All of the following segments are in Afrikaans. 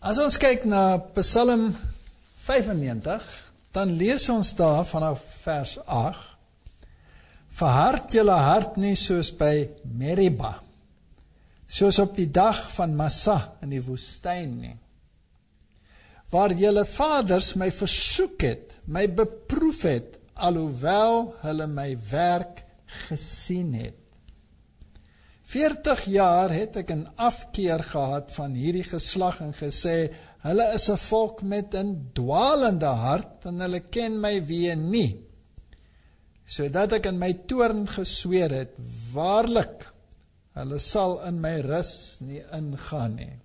As ons kyk na Psalm 95, dan lees ons daar vanaf vers 8, verhard julle hart nie soos by Meriba, soos op die dag van Massa in die woestyn nie, waar julle vaders my versoek het, my beproef het, alhoewel hulle my werk gesien het. 40 jaar het ek 'n afkeer gehad van hierdie geslag en gesê, hulle is 'n volk met 'n dwalende hart en hulle ken my weë nie. Sodat ek in my toorn gesweer het, waarlik, hulle sal in my rus nie ingaan nie.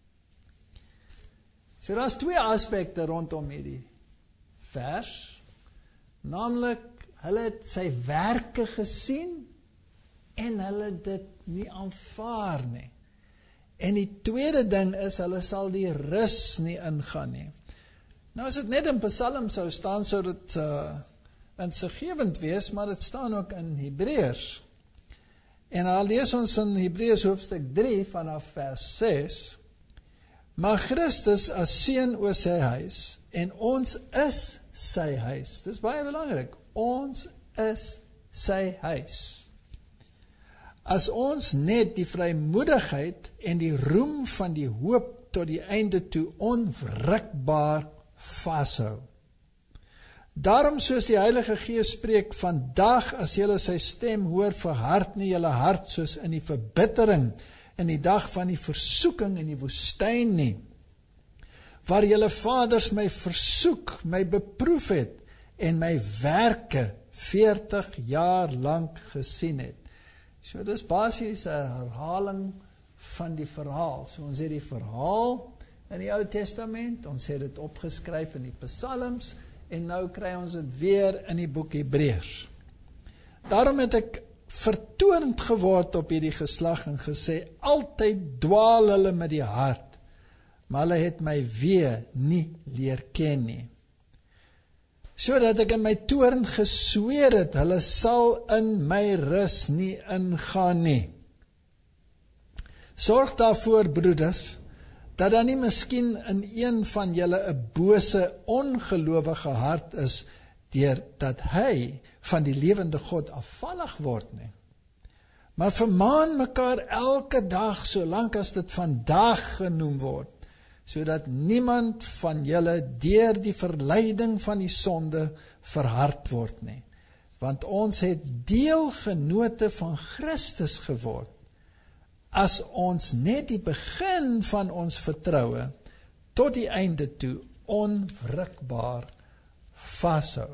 So daar's twee aspekte rondom hierdie vers, naamlik, hulle het sy werke gesien en hulle dit nie aanvaar nie. En die tweede ding is, hulle sal die rus nie ingaan nie. Nou as dit net in Psalm sou staan, sou dit insiggewend wees, maar dit staan ook in Hebreërs. En dan lees ons in Hebreërs hoofstuk 3 vanaf vers 6, maar Christus as seun oor sy huis, en ons is sy huis. Dis baie belangrik, ons is sy huis. As ons net die vrymoedigheid en die roem van die hoop tot die einde toe onwrikbaar vashou. Daarom soos die Heilige Gees spreek, vandag as julle sy stem hoor, verhard nie julle hart soos in die verbittering, in die dag van die versoeking in die woestyn nie, waar julle vaders my versoek, my beproef het, en my werke 40 jaar lank gesien het. So dis basies 'n herhaling van die verhaal. So ons het die verhaal in die Ou Testament, ons het dit opgeskryf in die Psalms, en nou kry ons dit weer in die boek Hebreërs. Daarom het ek vertoornd geword op hierdie geslag en gesê, altyd dwaal hulle met die hart, maar hulle het my weë nie leer ken nie. Sodat ek in my toorn gesweer het, hulle sal in my rus nie ingaan nie. Sorg daarvoor, broeders, dat daar nie miskien in een van julle 'n bose, ongelowige hart is, deurdat hy van die lewende God afvallig word nie. Maar vermaan mekaar elke dag, solank as dit vandag genoem word, sodat niemand van julle deur die verleiding van die sonde verhard word nie. Want ons het deelgenote van Christus geword, as ons net die begin van ons vertroue tot die einde toe onwrikbaar vashou.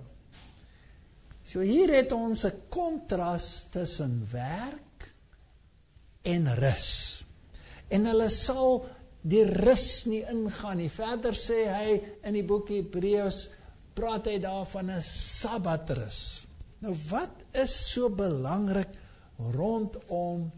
So hier het ons 'n kontras tussen werk en rus. En hulle sal die rus nie ingaan nie. Verder sê hy in die boek Hebreërs, praat hy daar van 'n sabbatrus. Nou wat is so belangrik rondom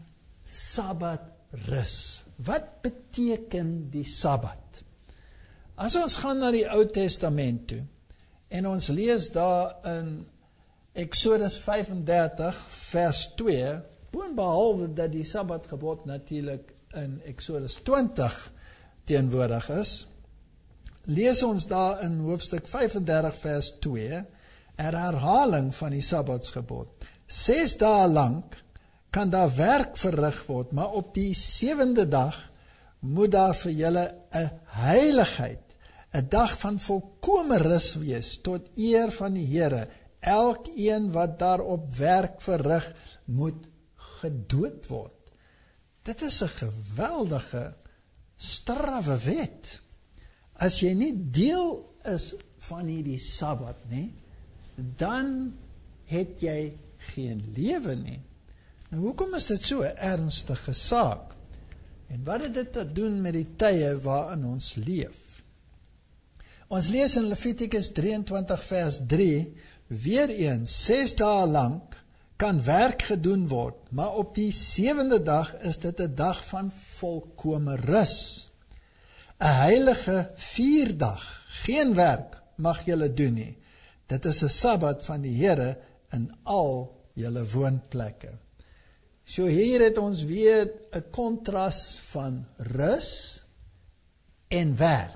sabbatrus? Wat beteken die sabbat? As ons gaan na die Ou Testament toe, en ons lees daar in Exodus 35 vers 2, boonbehalwe dat die sabbatgebod natuurlik in Exodus 20 teenwoordig is, lees ons daar in hoofstuk 35 vers 2, 'n herhaling van die sabbatsgebod. 6 dae lank kan daar werk verrig word, maar op die 7de dag moet daar vir julle 'n heiligheid, 'n dag van volkome rus wees, tot eer van die Here. Elkeen wat daarop werk verrig, moet gedood word. Dit is 'n geweldige, strawwe wet. As jy nie deel is van hierdie Sabbat nie, dan het jy geen lewe nie. Nou, hoekom is dit so 'n ernstige saak? En wat het dit te doen met die tye waarin ons leef? Ons lees in Levitikus 23 vers 3, weer eens, 6 dae lank kan werk gedoen word, maar op die 7de dag is dit 'n dag van volkome rus. 'n heilige 4-dag, geen werk mag julle doen nie. Dit is 'n Sabbat van die Here in al julle woonplekke. So hier het ons weer 'n kontras van rus en werk.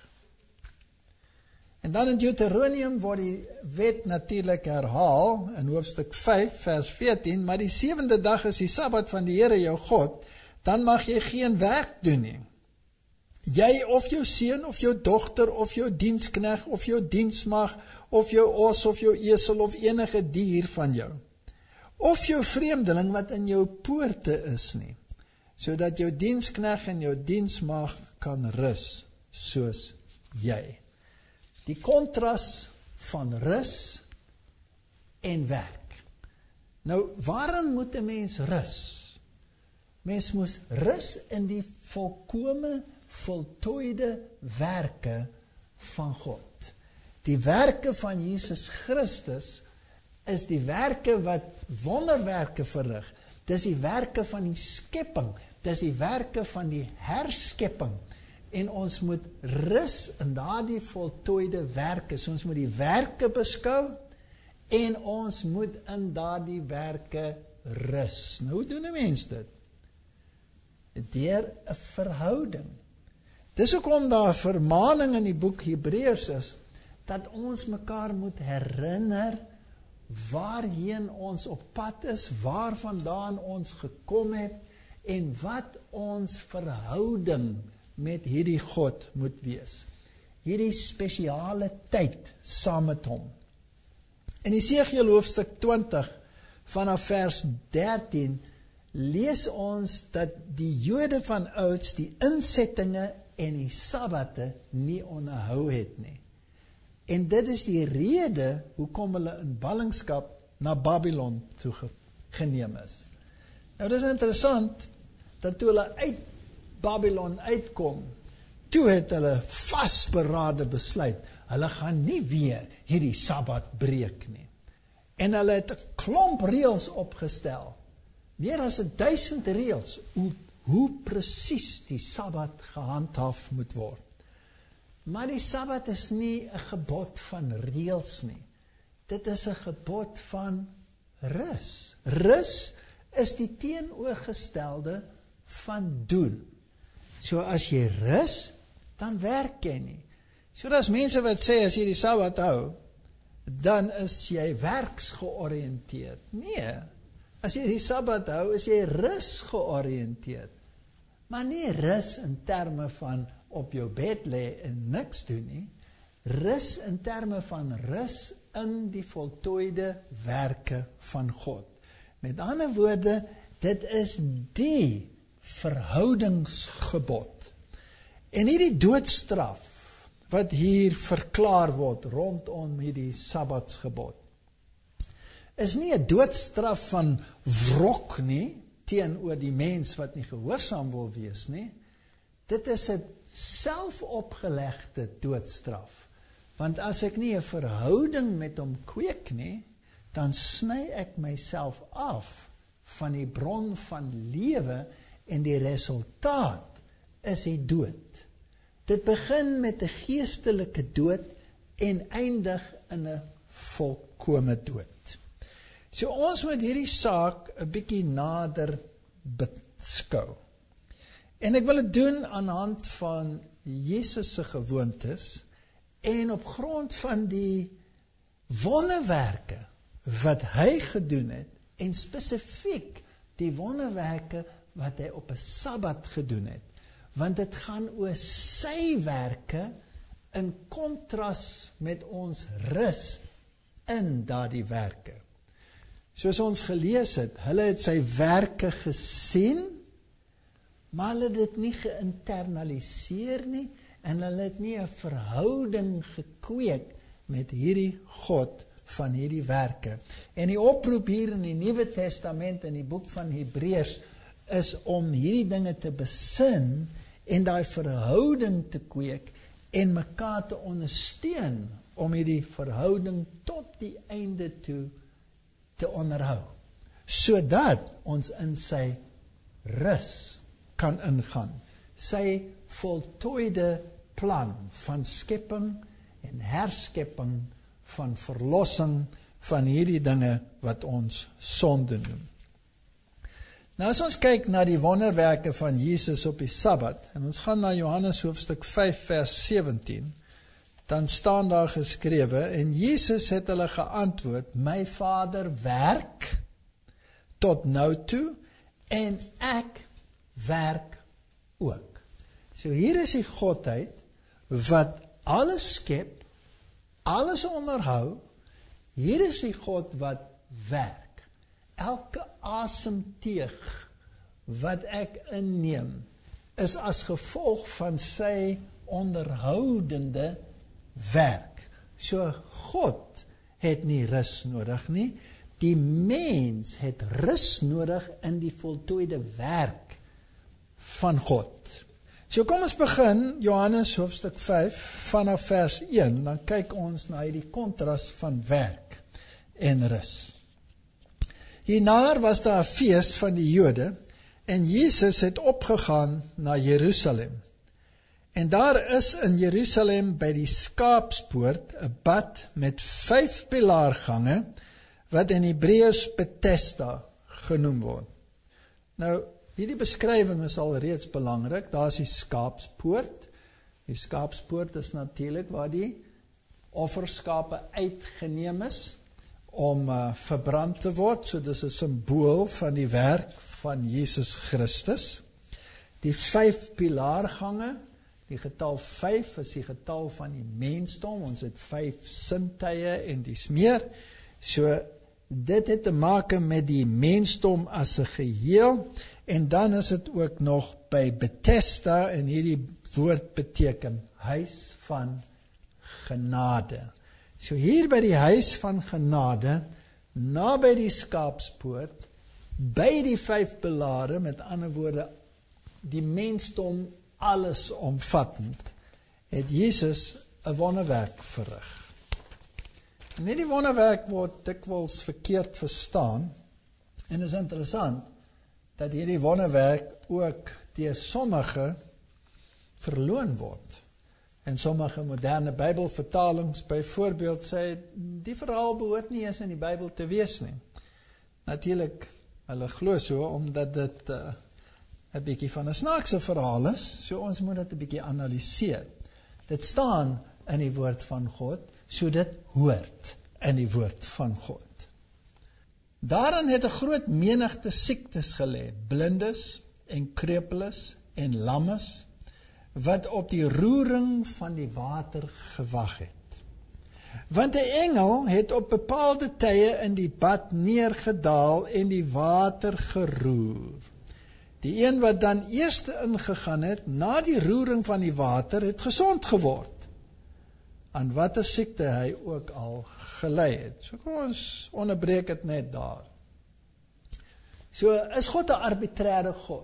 En dan in Deuteronomium word die wet natuurlik herhaal in hoofstuk 5 vers 14, maar die 7de dag is die Sabbat van die Here jou God, dan mag jy geen werk doen nie. Jy of jou seun of jou dogter of jou dienskneg of jou diensmag of jou os of jou esel of enige dier van jou, of jou vreemdeling wat in jou poorte is nie, sodat jou dienskneg en jou diensmag kan rus soos jy. Die kontras van rus en werk. Nou, waarin moet 'n mens rus? Mens moet rus in die volkome, voltooide werke van God. Die werke van Jesus Christus is die werke wat wonderwerke verrig. Dis die werke van die skepping. Dis die werke van die herskepping. En ons moet rus in daardie voltooide werke. So ons moet die werke beskou en ons moet in daardie werke rus. Nou, hoe doen 'n mens dit? Deur 'n verhouding. Dis hoekom daar 'n vermaning in die boek Hebreërs is, dat ons mekaar moet herinner waarheen ons op pad is, waarvandaan ons gekom het, en wat ons verhouding met hierdie God moet wees. Hierdie spesiale tyd saam met hom. In Esegiel hoofstuk 20 vanaf vers 13 lees ons dat die Jode van ouds die insettinge en die Sabbate nie onderhou het nie. En dit is die rede hoekom hulle in ballingskap na Babylon toe geneem is. Nou, dit is interessant dat toe hulle uit Babylon uitkom, toe het hulle vasberade besluit, hulle gaan nie weer hierdie Sabbat breek nie. En hulle het 'n klomp reëls opgestel, meer as 1000 reëls, hoe presies die Sabbat gehandhaaf moet word. Maar die Sabbat is nie 'n gebod van reëls nie. Dit is 'n gebod van rus. Rus is die teenoorgestelde van doen. So as jy rus, dan werk jy nie. So daar's mense wat sê as jy die Sabbat hou, dan is jy werksgeoriënteerd. Nee, as jy die Sabbat hou, is jy rusgeoriënteerd. Maar nie rus in terme van op jou bed lê en niks doen nie. Rus in terme van rus in die voltooide werke van God. Met ander woorde, dit is die verhoudingsgebod. En hierdie doodstraf wat hier verklaar word rondom hierdie Sabbatsgebod, is nie 'n doodstraf van wrok nie teenoor die mens wat nie gehoorsaam wil wees nie. Dit is 'n selfopgelegde doodstraf. Want as ek nie 'n verhouding met hom kweek nie, dan sny ek myself af van die bron van lewe en die resultaat is die dood. Dit begin met 'n geestelike dood en eindig in 'n volkome dood. So ons moet hierdie saak 'n bietjie nader beskou. En ek wil dit doen aan die hand van Jesus se gewoontes en op grond van die wonderwerke wat hy gedoen het en spesifiek die wonderwerke wat hy op 'n Sabbat gedoen het. Want dit gaan oor sy werke in kontras met ons rus in daardie werke. Soos ons gelees het, hulle het sy werke gesien, maar hulle het dit nie geïnternaliseer nie, en hulle het nie 'n verhouding gekweek met hierdie God van hierdie werke. En die oproep hier in die Nuwe Testament, in die boek van Hebreërs, is om hierdie dinge te besin, en daai verhouding te kweek, en mekaar te ondersteun, om hierdie verhouding tot die einde toe te onderhou, sodat ons in sy rus kan ingaan, sy voltooide plan van skepping en herskepping, van verlossing van hierdie dinge wat ons sonde noem. Nou as ons kyk na die wonderwerke van Jesus op die Sabbat, en ons gaan na Johannes hoofstuk 5 vers 17, dan staan daar geskrewe, en Jesus het hulle geantwoord, my Vader werk tot nou toe, en ek werk ook. So hier is die Godheid, wat alles skep, alles onderhou, hier is die God wat werk. Elke asemteug wat ek inneem, is as gevolg van sy onderhoudende werk. So God het nie rus nodig nie, die mens het rus nodig in die voltooide werk van God. So kom ons begin, Johannes hoofstuk 5, vanaf vers 1, dan kyk ons na die kontras van werk en rus. Hierna was daar 'n fees van die Jode, en Jesus het opgegaan na Jerusalem. En daar is in Jerusalem by die Skaapspoort 'n bad met 5 pilaargange, wat in Hebreëus Bethesda genoem word. Nou, hierdie beskrywing is al reeds belangrik. Daar is die Skaapspoort. Die Skaapspoort is natuurlik waar die offerskape uitgeneem is om verbrand te word. So dis 'n simbool van die werk van Jesus Christus. Die 5 pilaargange, die getal 5 is die getal van die mensdom. Ons het 5 sintuie en dis meer. So dit het te maak met die mensdom as 'n geheel. En dan is dit ook nog by Bethesda, en hierdie woord beteken huis van genade. So hier by die huis van genade, naby die Skaapspoort, by die 5 pilare, met ander woorde, die mensdom alles omvattend, het Jesus 'n wonderwerk verrig. En hierdie wonderwerk word dikwels verkeerd verstaan, en is interessant, dat hierdie wonderwerk ook deur sommige verloon word. En sommige moderne Bybelvertalings byvoorbeeld sê, die verhaal behoort nie eens in die Bybel te wees nie. Natuurlik, hulle glo so, omdat dit 'n bietjie van 'n snaakse verhaal is, so ons moet dit 'n bietjie analiseer. Dit staan in die woord van God, so dit hoort in die woord van God. Daarin het 'n groot menigte siektes gelê, blindes en krepeles en lammes, wat op die roering van die water gewag het. Want 'n engel het op bepaalde tye in die bad neergedaal en die water geroer. Die een wat dan eerste ingegaan het, na die roering van die water, het gesond geword, aan watter siekte hy ook al gelei het. So kom ons onderbreek het net daar. So is God 'n arbitrære God.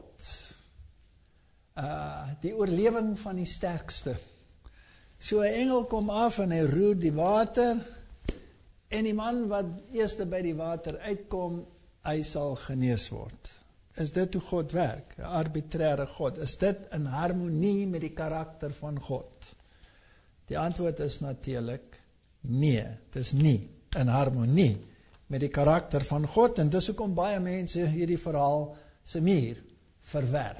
Die oorlewing van die sterkste. So 'n engel kom af en hy roer die water, en die man wat eerste by die water uitkom, hy sal genees word. Is dit hoe God werk? 'n Arbitrære God. Is dit in harmonie met die karakter van God? Die antwoord is natuurlik nee, dit is nie in harmonie met die karakter van God, en dis hoekom baie mense hierdie verhaal se muur verwerp.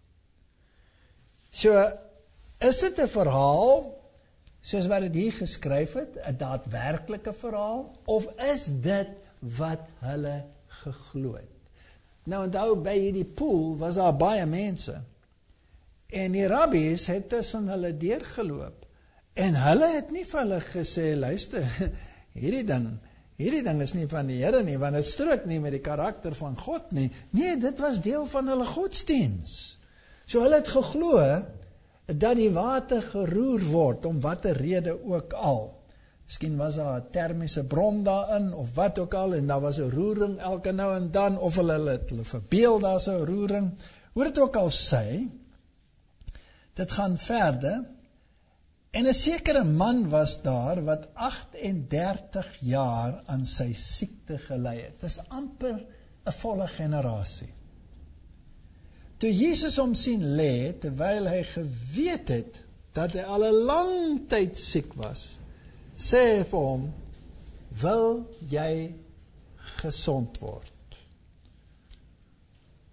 So, is dit 'n verhaal, soos wat dit hier geskryf het, 'n daadwerklike verhaal, of is dit wat hulle geglo het? Nou onthou, by hierdie poel was daar baie mense, en die rabbies het tussen hulle deurgeloop, en hulle het nie vir hulle gesê, luister, hierdie ding is nie van die Here nie, want het strook nie met die karakter van God nie. Nee, dit was deel van hulle godsdiens. So hulle het geglo dat die water geroer word, om watter rede ook al. Miskien was daar 'n termiese bron daarin, of wat ook al, en daar was 'n roering elke nou en dan, of hulle verbeel daar's 'n roering. Hoe dit ook al sê, dit gaan verder, en 'n sekere man was daar, wat 38 jaar aan sy siekte gelei het. Dit is amper 'n volle generasie. Toe Jesus hom sien lê, terwyl hy geweet het, dat hy al 'n lang tyd siek was, sê hy vir hom, wil jy gesond word?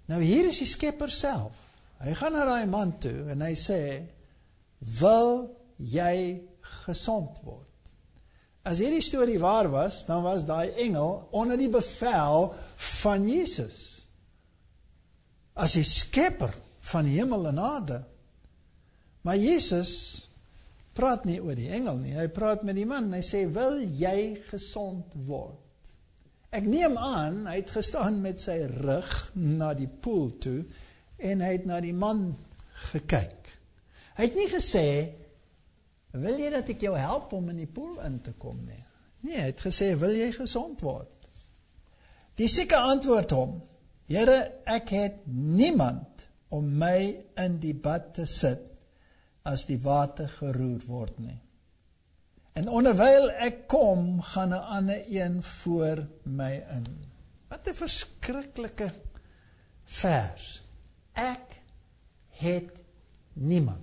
Nou hier is die Skepper self. Hy gaan na daai man toe en hy sê, wil jy gesond word? As hierdie storie waar was, dan was daai engel onder die bevel van Jesus. As die Skepper van die hemel en aarde. Maar Jesus praat nie oor die engel nie, hy praat met die man, hy sê, wil jy gesond word? Ek neem aan, hy het gestaan met sy rug na die poel toe, en hy het na die man gekyk. Hy het nie gesê, wil jy dat ek jou help om in die poel in te kom nie? Nee, hy het gesê, wil jy gesond word? Die sieke antwoord hom, Here, ek het niemand om my in die bad te sit, as die water geroer word nie. En onderwyl ek kom, gaan 'n ander een voor my in. Wat 'n verskriklike vers. Ek het niemand.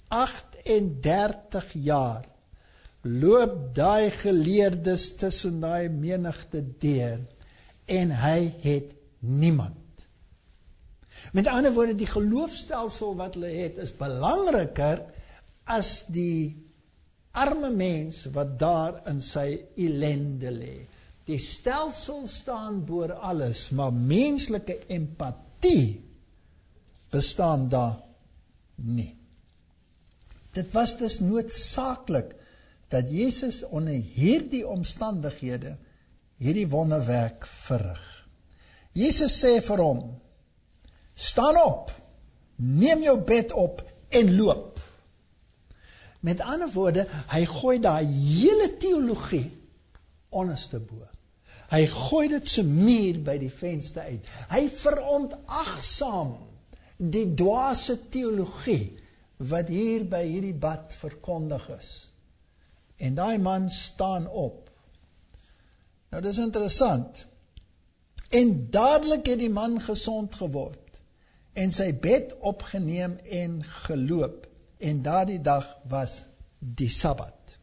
38 jaar loop daai geleerdes tussen daai menigte deur, en hy het niemand. Met ander woorde, die geloofstelsel wat hulle het, is belangriker as die arme mens wat daar in sy ellende lê. Die stelsel staan bo alles, maar menslike empatie bestaan daar nie. Dit was dus noodsaaklik dat Jesus onder hierdie omstandighede hierdie wonderwerk verrig. Jesus sê vir hom, staan op, neem jou bed op en loop. Met ander woorde, hy gooi daai hele teologie onderste bo. Hy gooi dit so muur by die venster uit. Hy verontagsaam die dwaase teologie wat hier by hierdie bad verkondig is. En daai man staan op. Nou, dis interessant. En dadelik het die man gesond geword, en sy bed opgeneem en geloop, en daardie dag was die Sabbat.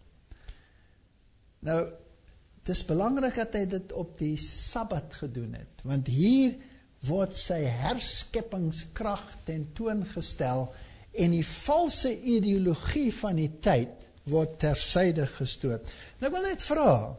Nou, het is belangrik dat hy dit op die Sabbat gedoen het, want hier word sy herskeppingskrag tentoongestel, en die valse ideologie van die tyd word tersyde gestoot. Nou, ek wil net vra,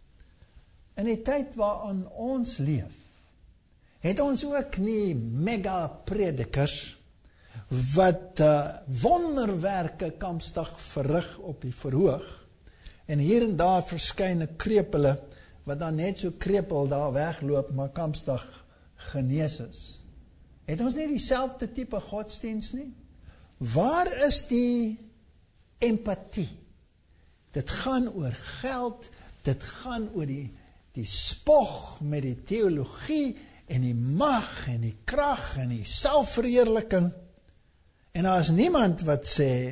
in die tyd waarin ons leef, het ons ook nie mega predikers wat wonderwerke kampstig verrig op die verhoog, en hier en daar verskyn 'n krepele wat dan net so krepel daar wegloop, maar kampstig genees is. Het ons nie dieselfde tipe godsdiens nie? Waar is die empatie? Dit gaan oor geld, dit gaan oor die spog met die teologie, en die mag, en die krag, en die selfverheerliking. En daar is niemand wat sê,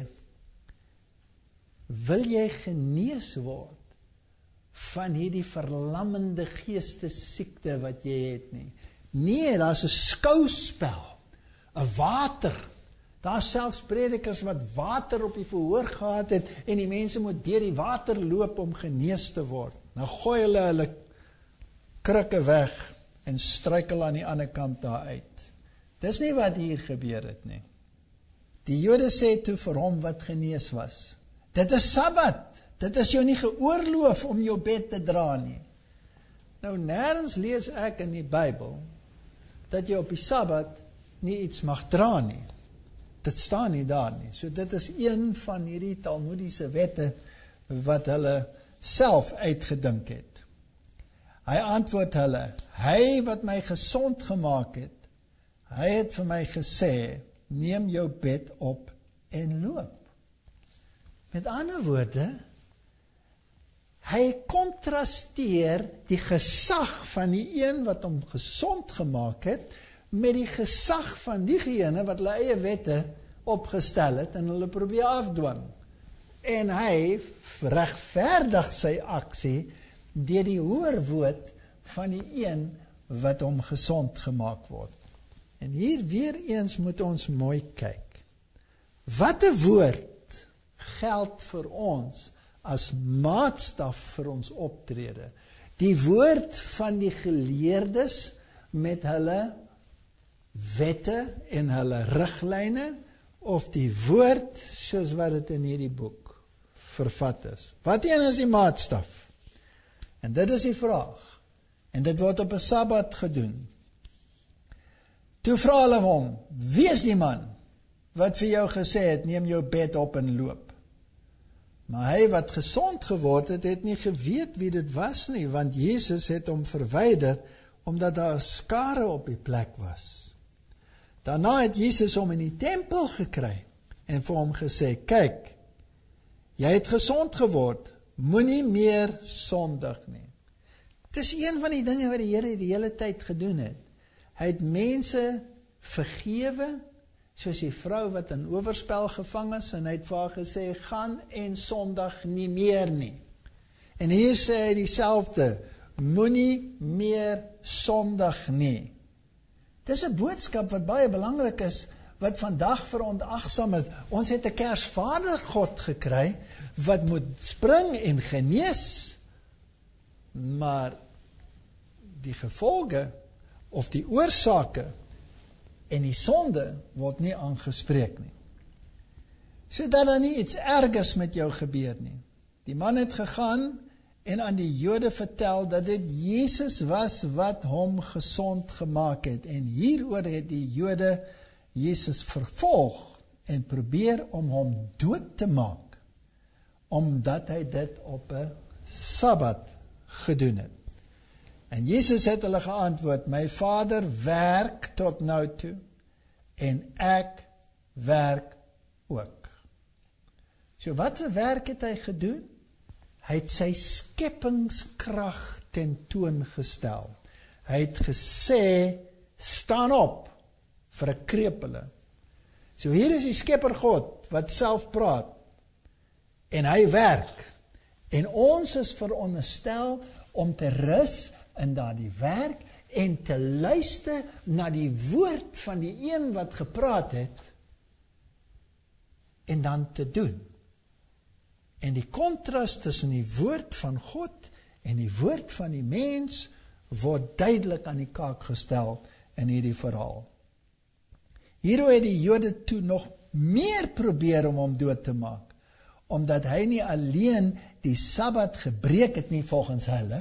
wil jy genees word van hierdie verlammende geestesiekte wat jy het nie? Nee, daar is 'n skouspel, 'n water. Daar is selfs predikers wat water op die verhoor gehad het, en die mense moet deur die water loop om genees te word. Nou gooi hulle krikke weg, en struikel aan die ander kant daar uit. Dis nie wat hier gebeur het nie. Die Jode sê toe vir hom wat genees was, dit is Sabbat, dit is jou nie geoorloof om jou bed te dra nie. Nou, nêrens lees ek in die Bybel, dat jy op die Sabbat nie iets mag dra nie. Dit staan nie daar nie. So dit is een van hierdie talmoediese wette, wat hulle self uitgedink het. Hy antwoord hulle, hy wat my gesond gemaak het, hy het vir my gesê, neem jou bed op en loop. Met ander woorde, hy kontrasteer die gesag van die een wat hom gesond gemaak het, met die gesag van diegene wat hulle eie wette opgestel het, en hulle probeer afdwing. En hy regverdig sy aksie, deur die hoorwoord van die een wat hom gesond gemaak word. En hier weer eens moet ons mooi kyk. Wat 'n woord geld vir ons as maatstaf vir ons optrede? Die woord van die geleerdes met hulle wette en hulle riglyne, of die woord, soos wat dit in hierdie boek vervat is? Wat een is die maatstaf? En dit is die vraag. En dit word op 'n Sabbat gedoen. Toe vra hulle hom, wie is die man wat vir jou gesê het, neem jou bed op en loop? Maar hy wat gesond geword het, het nie geweet wie dit was nie, want Jesus het hom verwyder, omdat daar 'n skare op die plek was. Daarna het Jesus hom in die tempel gekry, en vir hom gesê, kyk, jy het gesond geword, moenie meer sondig nie. Dit is een van die dinge wat die Here die hele tyd gedoen het. Hy het mense vergewe, soos die vrou wat in oorspel gevang is, en hy het vir haar gesê, gaan en sondig nie meer nie. En hier sê hy dieselfde, moenie meer sondig nie. Dis 'n boodskap wat baie belangrik is, wat vandag verontagsaam is. Ons het 'n Kersvader God gekry, wat moet spring en genees, maar die gevolge, of die oorsake, en die sonde, word nie aangespreek nie. Sodat daar nie iets ergs met jou gebeur nie. Die man het gegaan, en aan die Jode vertel, dat dit Jesus was, wat hom gesond gemaak het. En hieroor het die Jode Jesus vervolg, en probeer om hom dood te maak, omdat hy dit op 'n Sabbat gedoen het. En Jesus het hulle geantwoord, my Vader werk tot nou toe, en ek werk ook. So wat 'n werk het hy gedoen? Hy het sy skepingskrag tentoongestel. Hy het gesê, staan op vir 'n krepele. So hier is die Skepper God wat self praat, en hy werk. En ons is veronderstel om te rus in daardie werk, en te luister na die woord van die een wat gepraat het, en dan te doen. En die kontras tussen die woord van God en die woord van die mens word duidelik aan die kaak gestel in hierdie verhaal. Hierdoor het die Jode toe nog meer probeer om hom dood te maak, omdat hy nie alleen die Sabbat gebreek het nie volgens hulle,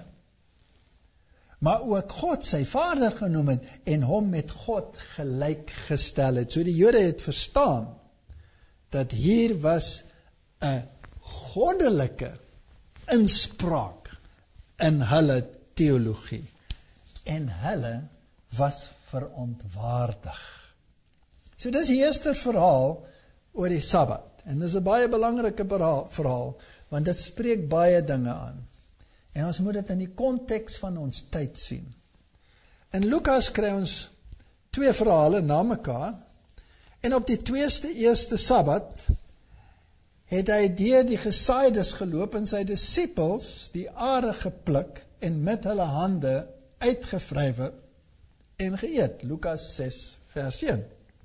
maar ook God sy Vader genoem het en hom met God gelyk gestel het. So die Jode het verstaan dat hier was 'n goddelike inspraak in hulle teologie, en hulle was verontwaardig. So dis die eerste verhaal oor die Sabbat, en dis 'n baie belangrike verhaal, want dit spreek baie dinge aan. En ons moet dit in die konteks van ons tyd sien. In Lukas kry ons 2 verhale na mekaar, en op die eerste Sabbat het hy deur die gesaaides geloop en sy disippels die are gepluk en met hulle hande uitgevrywe en geëet. Lukas 6 vers 1.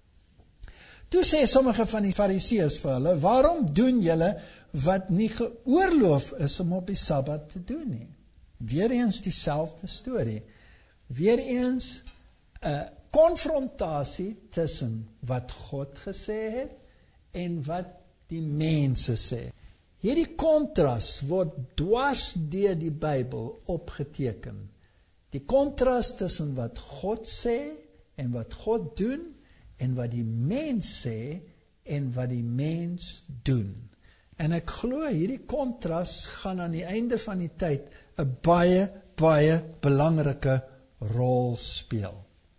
Toe sê sommige van die Fariseërs vir hulle, waarom doen julle wat nie geoorloof is om op die Sabbat te doen nie? Weereens dieselfde storie. Weereens 'n konfrontasie tussen wat God gesê het en wat die mense sê. Hierdie kontras word dwars deur die Bybel opgeteken. Die kontras tussen wat God sê en wat God doen, en wat die mens sê en wat die mens doen. En ek glo hierdie kontras gaan aan die einde van die tyd 'n baie, baie belangrike rol speel.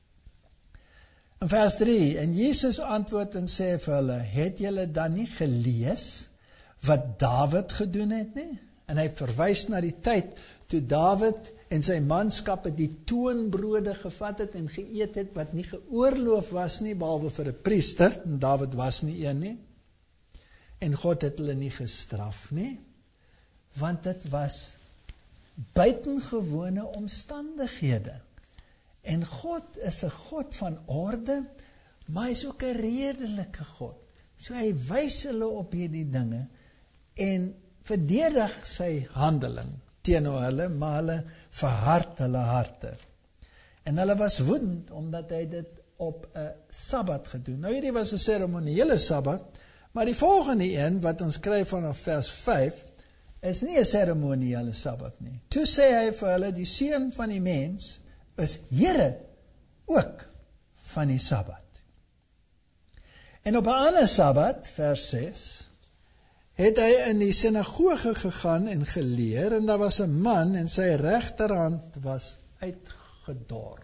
In vers 3, en Jesus antwoord en sê vir hulle, het julle dan nie gelees wat Dawid gedoen het nie? En hy verwys na die tyd toe Dawid en sy manskappe die toonbrode gevat het en geëet het wat nie geoorloof was nie, behalwe vir 'n priester, en Dawid was nie een nie. En God het hulle nie gestraf nie, want dit was buitengewone omstandighede. En God is 'n God van orde, maar hy is ook 'n redelike God. So hy wys hulle op hierdie dinge en verdedig sy handeling teenoor hulle, maar hulle verhard hulle harte. En hulle was woedend omdat hy dit op 'n Sabbat gedoen. Nou hierdie was 'n seremoniële Sabbat, maar die volgende een wat ons kry vanaf vers 5 is nie 'n seremoniële Sabbat nie. Toe sê hy vir hulle, die Seun van die mens is Here ook van die Sabbat. En op 'n ander Sabbat, vers 6, het hy in die sinagoge gegaan en geleer, en daar was 'n man en sy regterhand was uitgedor.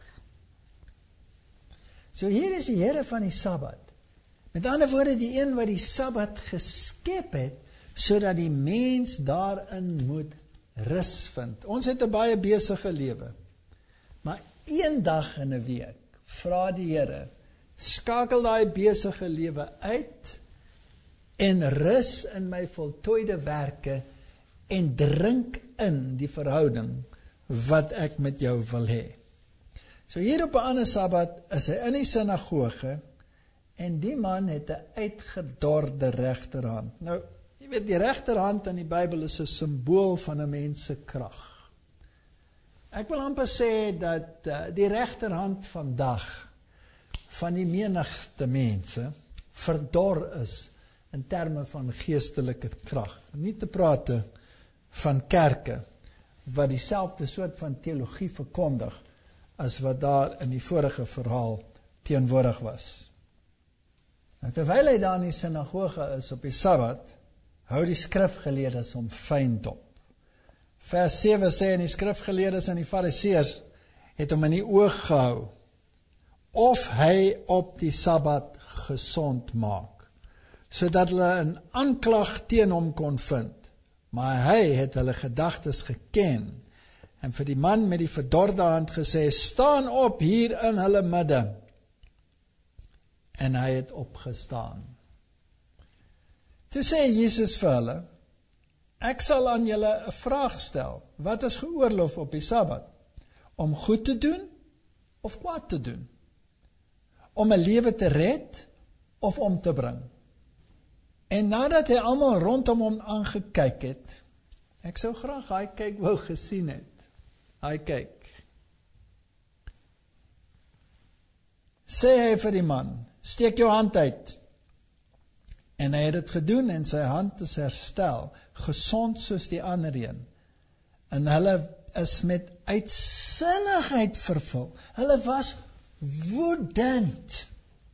So hier is die Here van die Sabbat. Met ander woorde, die een wat die Sabbat geskep het, sodat die mens daarin moet rus vind. Ons het 'n baie besige lewe. Maar een dag in 'n week, vra die Here, skakel daai besige lewe uit en rus in my voltooide werke en drink in die verhouding wat ek met jou wil hê. So hier op 'n ander Sabbat is hy in die sinagoge en die man het 'n uitgedorde regterhand. Nou, jy weet, die regterhand in die Bybel is 'n simbool van 'n mens se krag. Ek wil amper sê dat die regterhand vandag van die menigte mense verdor is in terme van geestelike krag. Nie te prate van kerke wat dieselfde soort van teologie verkondig as wat daar in die vorige verhaal teenwoordig was. Nou, terwyl hy daar in die sinagoge is op die Sabbat, hou die skrifgeleerdes hom fyn dop. Vers 7 sê, en die skrifgeleerdes en die fariseërs het hom in die oog gehou, of hy op die Sabbat gesond maak, sodat hulle 'n aanklag teen hom kon vind. Maar hy het hulle gedagtes geken, en vir die man met die verdorde hand gesê, staan op hier in hulle midde. En hy het opgestaan. Toe sê Jesus vir hulle, ek sal aan julle 'n vraag stel, wat is geoorloof op die Sabbat? Om goed te doen of kwaad te doen? Om 'n lewe te red of om te bring? En nadat hy almal rondom hom aangekyk het, ek sou graag hy kyk wou gesien het. Hy kyk. Sê hy vir die man, steek jou hand uit. En hy het dit gedoen en sy hand is herstel, gesond soos die ander een. En hulle is met uitsinnigheid vervul. Hulle was woedend.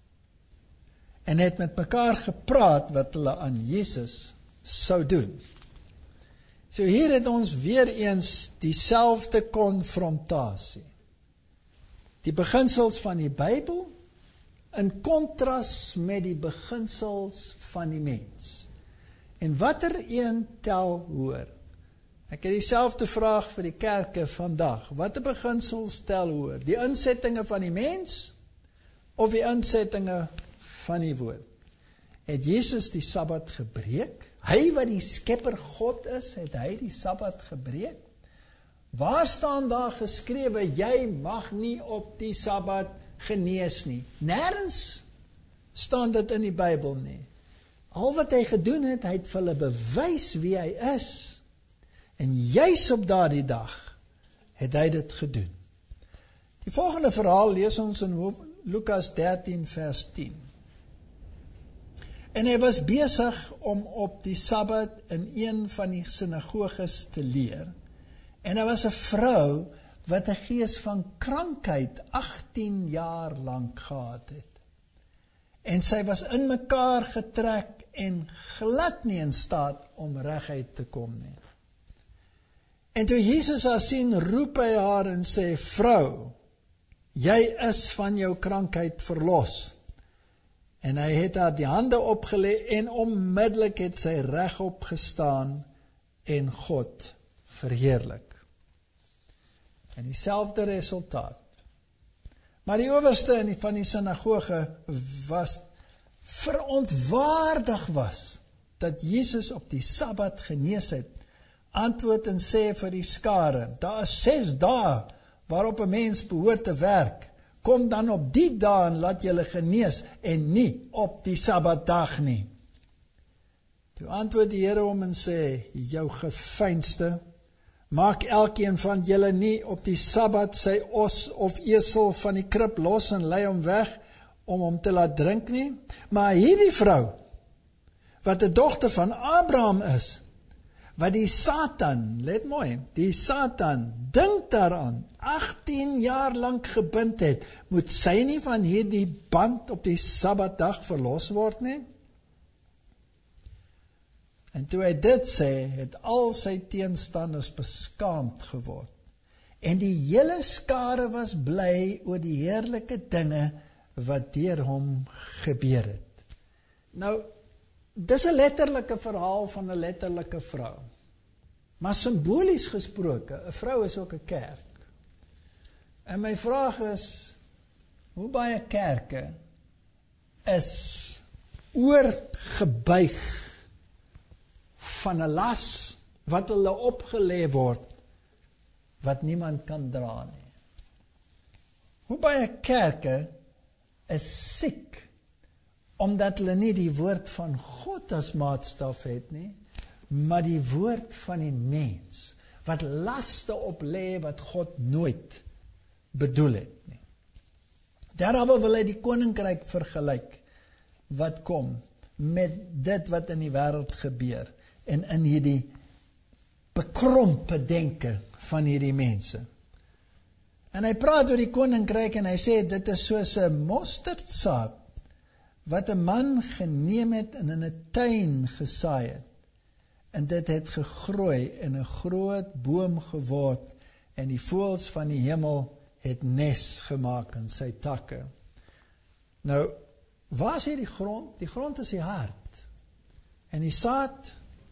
En het met mekaar gepraat wat hulle aan Jesus sou doen. So hier het ons weer eens dieselfde konfrontasie. Die beginsels van die Bybel in kontras met die beginsels van die mens. En watter een tel hoor? Ek het dieselfde vraag vir die kerke vandag. Watter beginsels tel hoor? Die insettinge van die mens of die insettinge van die woord? Het Jesus die Sabbat gebreek? Hy wat die skepper God is, het hy die Sabbat gebreek? Waar staan daar geskrewe, jy mag nie op die Sabbat genees nie? Nêrens staan dit in die Bybel nie. Al wat hy gedoen het, hy het vir hulle bewys wie hy is. En juis op daardie dag het hy dit gedoen. Die volgende verhaal lees ons in Lukas 13 vers 10. En hy was besig om op die Sabbat in een van die sinagoges te leer. En daar was 'n vrou wat 'n gees van krankheid 18 jaar lank gehad het. En sy was in mekaar getrek en glad nie in staat om reguit te kom nie. En toe Jesus haar sien, roep hy haar en sê, vrou, jy is van jou krankheid verlos. En hy het haar die hande opgelê en onmiddellik het sy regop gestaan en God verheerlik. En dieselfde resultaat. Maar die owerste van die sinagoge was verontwaardig was dat Jesus op die Sabbat genees het. Antwoord en sê vir die skare, daar is 6 dae waarop 'n mens behoort te werk. Kom dan op die dae en laat julle genees en nie op die Sabbatdag nie. Toe antwoord die Here hom en sê, jou geveinste, Maak elkeen van julle nie op die Sabbat sy os of esel van die krib los en lei hom weg om hom te laat drink nie. Maar hierdie vrou, wat 'n dogter van Abraham is, wat die Satan, let mooi, die Satan dink daaraan, 18 jaar lank gebind het, moet sy nie van hierdie band op die Sabbatdag verlos word nie? En toe hy dit sê, het al sy teenstanders beskaamd geword. En die hele skare was bly oor die heerlike dinge wat deur hom gebeur het. Nou, dis 'n letterlike verhaal van 'n letterlike vrou. Maar simbolies gesproke, 'n vrou is ook 'n kerk. En my vraag is, hoe baie kerke is oorgebuig van 'n las wat hulle opgelê word, wat niemand kan dra nie. Hoe baie kerke is siek, omdat hulle nie die woord van God as maatstaf het nie, maar die woord van die mens, wat laste oplê wat God nooit bedoel het nie. Daarom wil hy die koninkryk vergelyk, wat kom, met dit wat in die wêreld gebeur, en in hierdie bekrompe denke van hierdie mense. En hy praat oor die koninkryk en hy sê, dit is soos 'n mosterdsaad, wat 'n man geneem het en in 'n tuin gesaai het. En dit het gegroei en 'n groot boom geword, en die voëls van die hemel het nes gemaak in sy takke. Nou, waar is hier die grond? Die grond is die hart. En die saad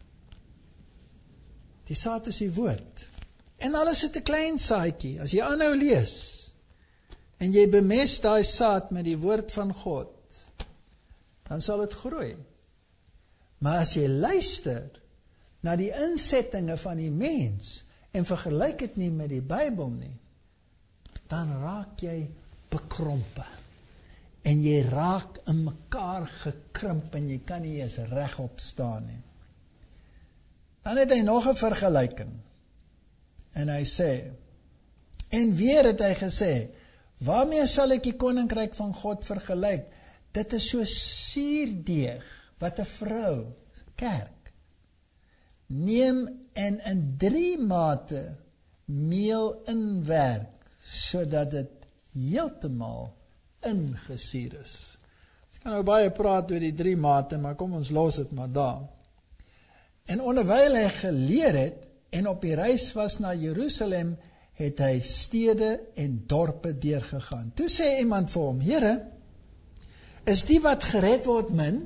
is die woord. En alles het 'n klein saadjie. As jy aanhou lees, en jy bemes daai saad met die woord van God, dan sal dit groei. Maar as jy luister na die insettinge van die mens, en vergelyk dit nie met die Bybel nie, dan raak jy bekrompe. En jy raak in mekaar gekrimp, en jy kan nie eens regop staan nie. Dan het hy nog 'n vergelyking. En hy sê, en weer het hy gesê, waarmee sal ek die koninkryk van God vergelyk? Dit is so suurdeeg, wat 'n vrou, kerk, neem en in 3 mate meel inwerk, sodat dit heeltemal ingesuur is. Ons kan nou baie praat oor die 3 mate, maar kom ons los dit maar daar. En onderwyl hy geleer het, en op die reis was na Jerusalem, het hy stede en dorpe deurgegaan. Toe sê iemand vir hom, Here, is die wat gered word min?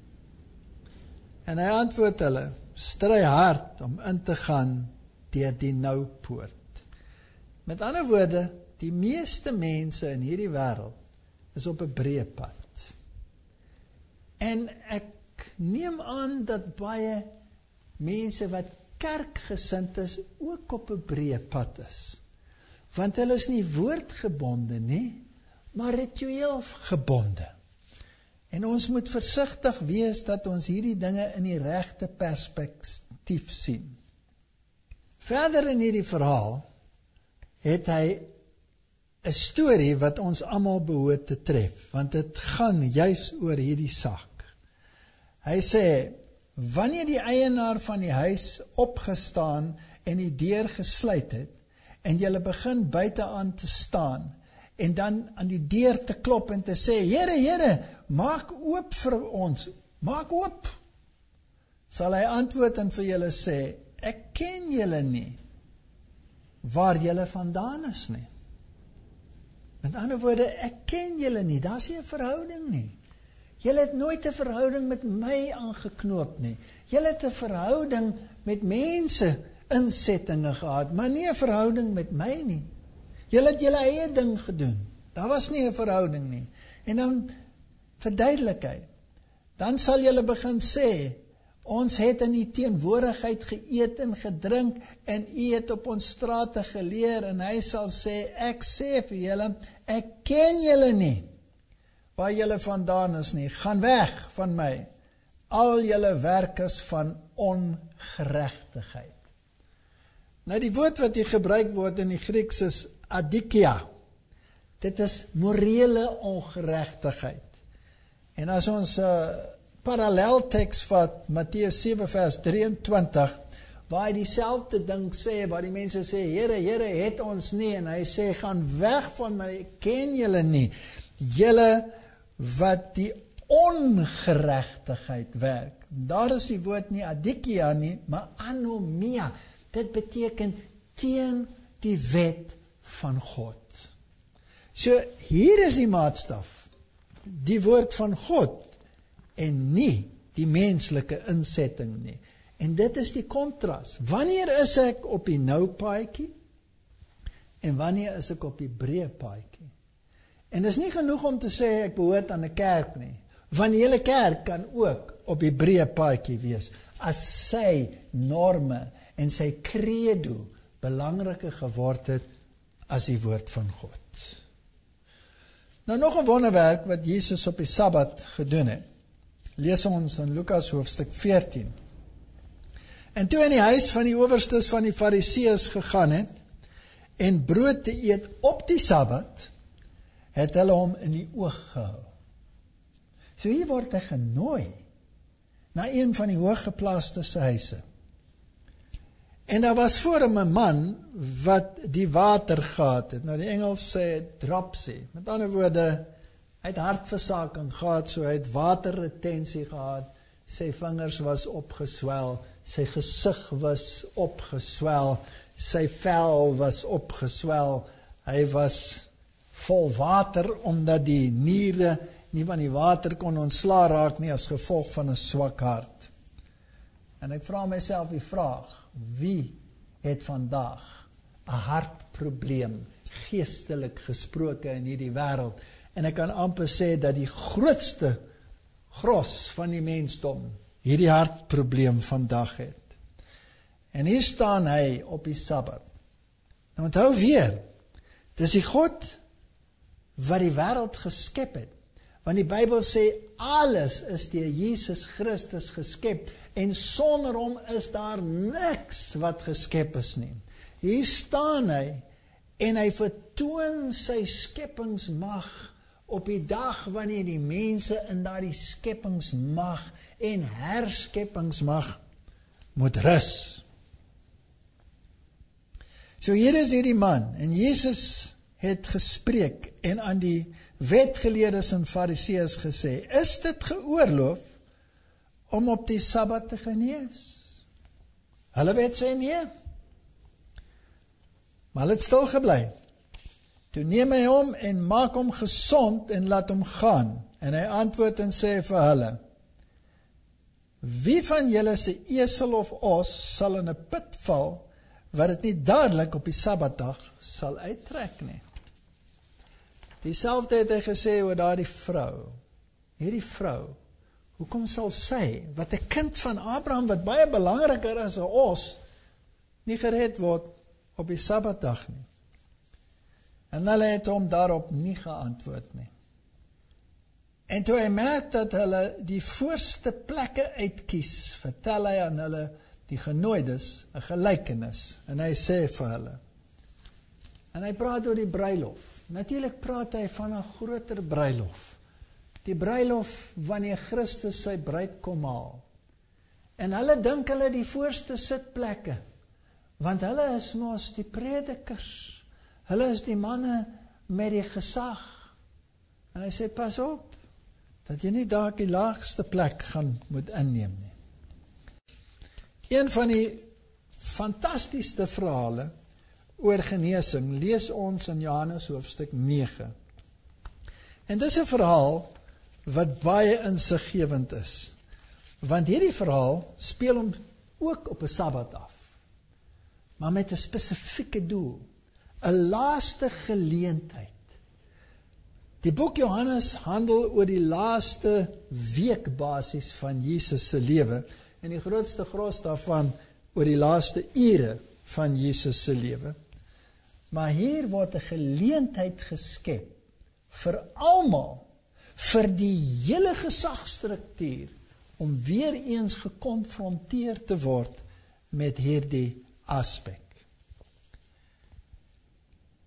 En hy antwoord hulle, stry hard om in te gaan deur die nou poort. Met ander woorde, die meeste mense in hierdie wêreld is op 'n breë pad. En ek neem aan dat baie mense wat kerkgesind is, ook op 'n breë pad is. Want hulle is nie woordgebonde nie, maar ritueel gebonde. En ons moet versigtig wees dat ons hierdie dinge in die regte perspektief sien. Verder in hierdie verhaal het hy 'n storie wat ons almal behoort te tref, want dit gaan juis oor hierdie saak. Hy sê, wanneer die eienaar van die huis opgestaan en die deur gesluit het, en julle begin buite aan te staan, en dan aan die deur te klop en te sê, Here, Here, maak oop vir ons, maak oop, sal hy antwoord en vir julle sê, ek ken julle nie, waar julle vandaan is nie. Met ander woorde, ek ken julle nie, daar is nie 'n verhouding nie. Julle het nooit 'n verhouding met my aangeknoop nie. Julle het 'n verhouding met mense, insettinge gehad, maar nie 'n verhouding met my nie. Julle het julle eie ding gedoen. Daar was nie 'n verhouding nie. En dan verduidelik hy. Dan sal julle begin sê, ons het in die teenwoordigheid geëet en gedrink, en u het op ons strate geleer, en hy sal sê, ek sê vir julle, ek ken julle nie, waar julle vandaan is nie, gaan weg van my, al julle werkers van ongeregtigheid. Nou die woord wat hier gebruik word in die Grieks is adikia. Dit is morele ongeregtigheid. En as ons parallelteks vat, Matteus 7 vers 23, waar hy dieselfde ding sê, waar die mense sê, Here, Here, het ons nie, en hy sê, gaan weg van my, ek ken julle nie, julle wat die ongeregtigheid werk. Daar is die woord nie adikia nie, maar anomia. Dit beteken teen die wet van God. So, hier is die maatstaf, die woord van God, en nie die menslike insetting nie. En dit is die kontras. Wanneer is ek op die nou paadjie, en wanneer is ek op die breë paadjie? En dit is nie genoeg om te sê, ek behoort aan 'n kerk nie, want die hele kerk kan ook op die breë paadjie wees, as sy norme en sy credo belangriker geword het as die woord van God. Nou nog 'n wonderwerk wat Jesus op die Sabbat gedoen het. Lees ons in Lukas hoofstuk 14. En toe in die huis van die owerstes van die Fariseërs gegaan het, en brood te eet op die Sabbat, het hulle hom in die oog gehou. So hier word hy genooi na een van die hooggeplaaste se huise. En daar was voor hom 'n man wat die water gehad het. Nou die Engels sê dropsy. Met ander woorde, hy het hartversaking gehad, so hy het waterretensie gehad, sy vingers was opgeswel, sy gesig was opgeswel, sy vel was opgeswel, hy was vol water, omdat die niere nie van die water kon ontsla raak nie, as gevolg van 'n swak hart. En ek vra myself die vraag, wie het vandag 'n hartprobleem, geestelik gesproke in hierdie wêreld? En ek kan amper sê dat die grootste gros van die mensdom hierdie hartprobleem vandag het. En hier staan hy op die Sabbat. Nou onthou weer, dis die God wat die wêreld geskep het. Want die Bybel sê, alles is deur Jesus Christus geskep, en sonder hom is daar niks wat geskep is nie. Hier staan hy, en hy vertoon sy skepingsmag op die dag wanneer die mense in daardie skepingsmag en herskepingsmag moet rus. So hier is hierdie man, en Jesus het gespreek en aan die wetgeleerdes en fariseërs gesê, is dit geoorloof om op die Sabbat te genees? Hulle wet sê nee, maar hulle het stil gebly. Toe neem hy hom en maak hom gesond en laat hom gaan. En hy antwoord en sê vir hulle, wie van julle se esel of os sal in 'n put val, wat dit nie dadelik op die Sabbatdag sal uittrek nie? Dieselfde het hy gesê oor daardie vrou. Hierdie vrou, hoekom sal sy, wat 'n kind van Abraham, wat baie belangriker as 'n os, nie gered word op die Sabbatdag nie? En hulle het hom daarop nie geantwoord nie. En toe hy merk dat hulle die voorste plekke uitkies, vertel hy aan hulle, die genooides, 'n gelykenis. En hy sê vir hulle, en hy praat oor die bruilof. Natuurlik praat hy van 'n groter bruilof. Die bruilof wanneer Christus sy bruid kom haal. En hulle dink hulle die voorste sitplekke, want hulle is mos die predikers. Hulle is die manne met die gesag. En hy sê, pas op, dat jy nie dalk die laagste plek gaan moet inneem nie. Een van die fantastiese verhale oor genesing lees ons in Johannes hoofstuk 9. En dis 'n verhaal wat baie insiggewend is. Want hierdie verhaal speel hom ook op 'n Sabbat af, maar met 'n spesifieke doel, 'n laaste geleentheid. Die boek Johannes handel oor die laaste weekbasis van Jesus se lewe, en die grootste gros daarvan oor die laaste ure van Jesus se lewe. Maar hier word 'n geleentheid geskep vir almal, vir die hele gesagstruktuur, om weer eens gekonfronteer te word met hierdie aspek.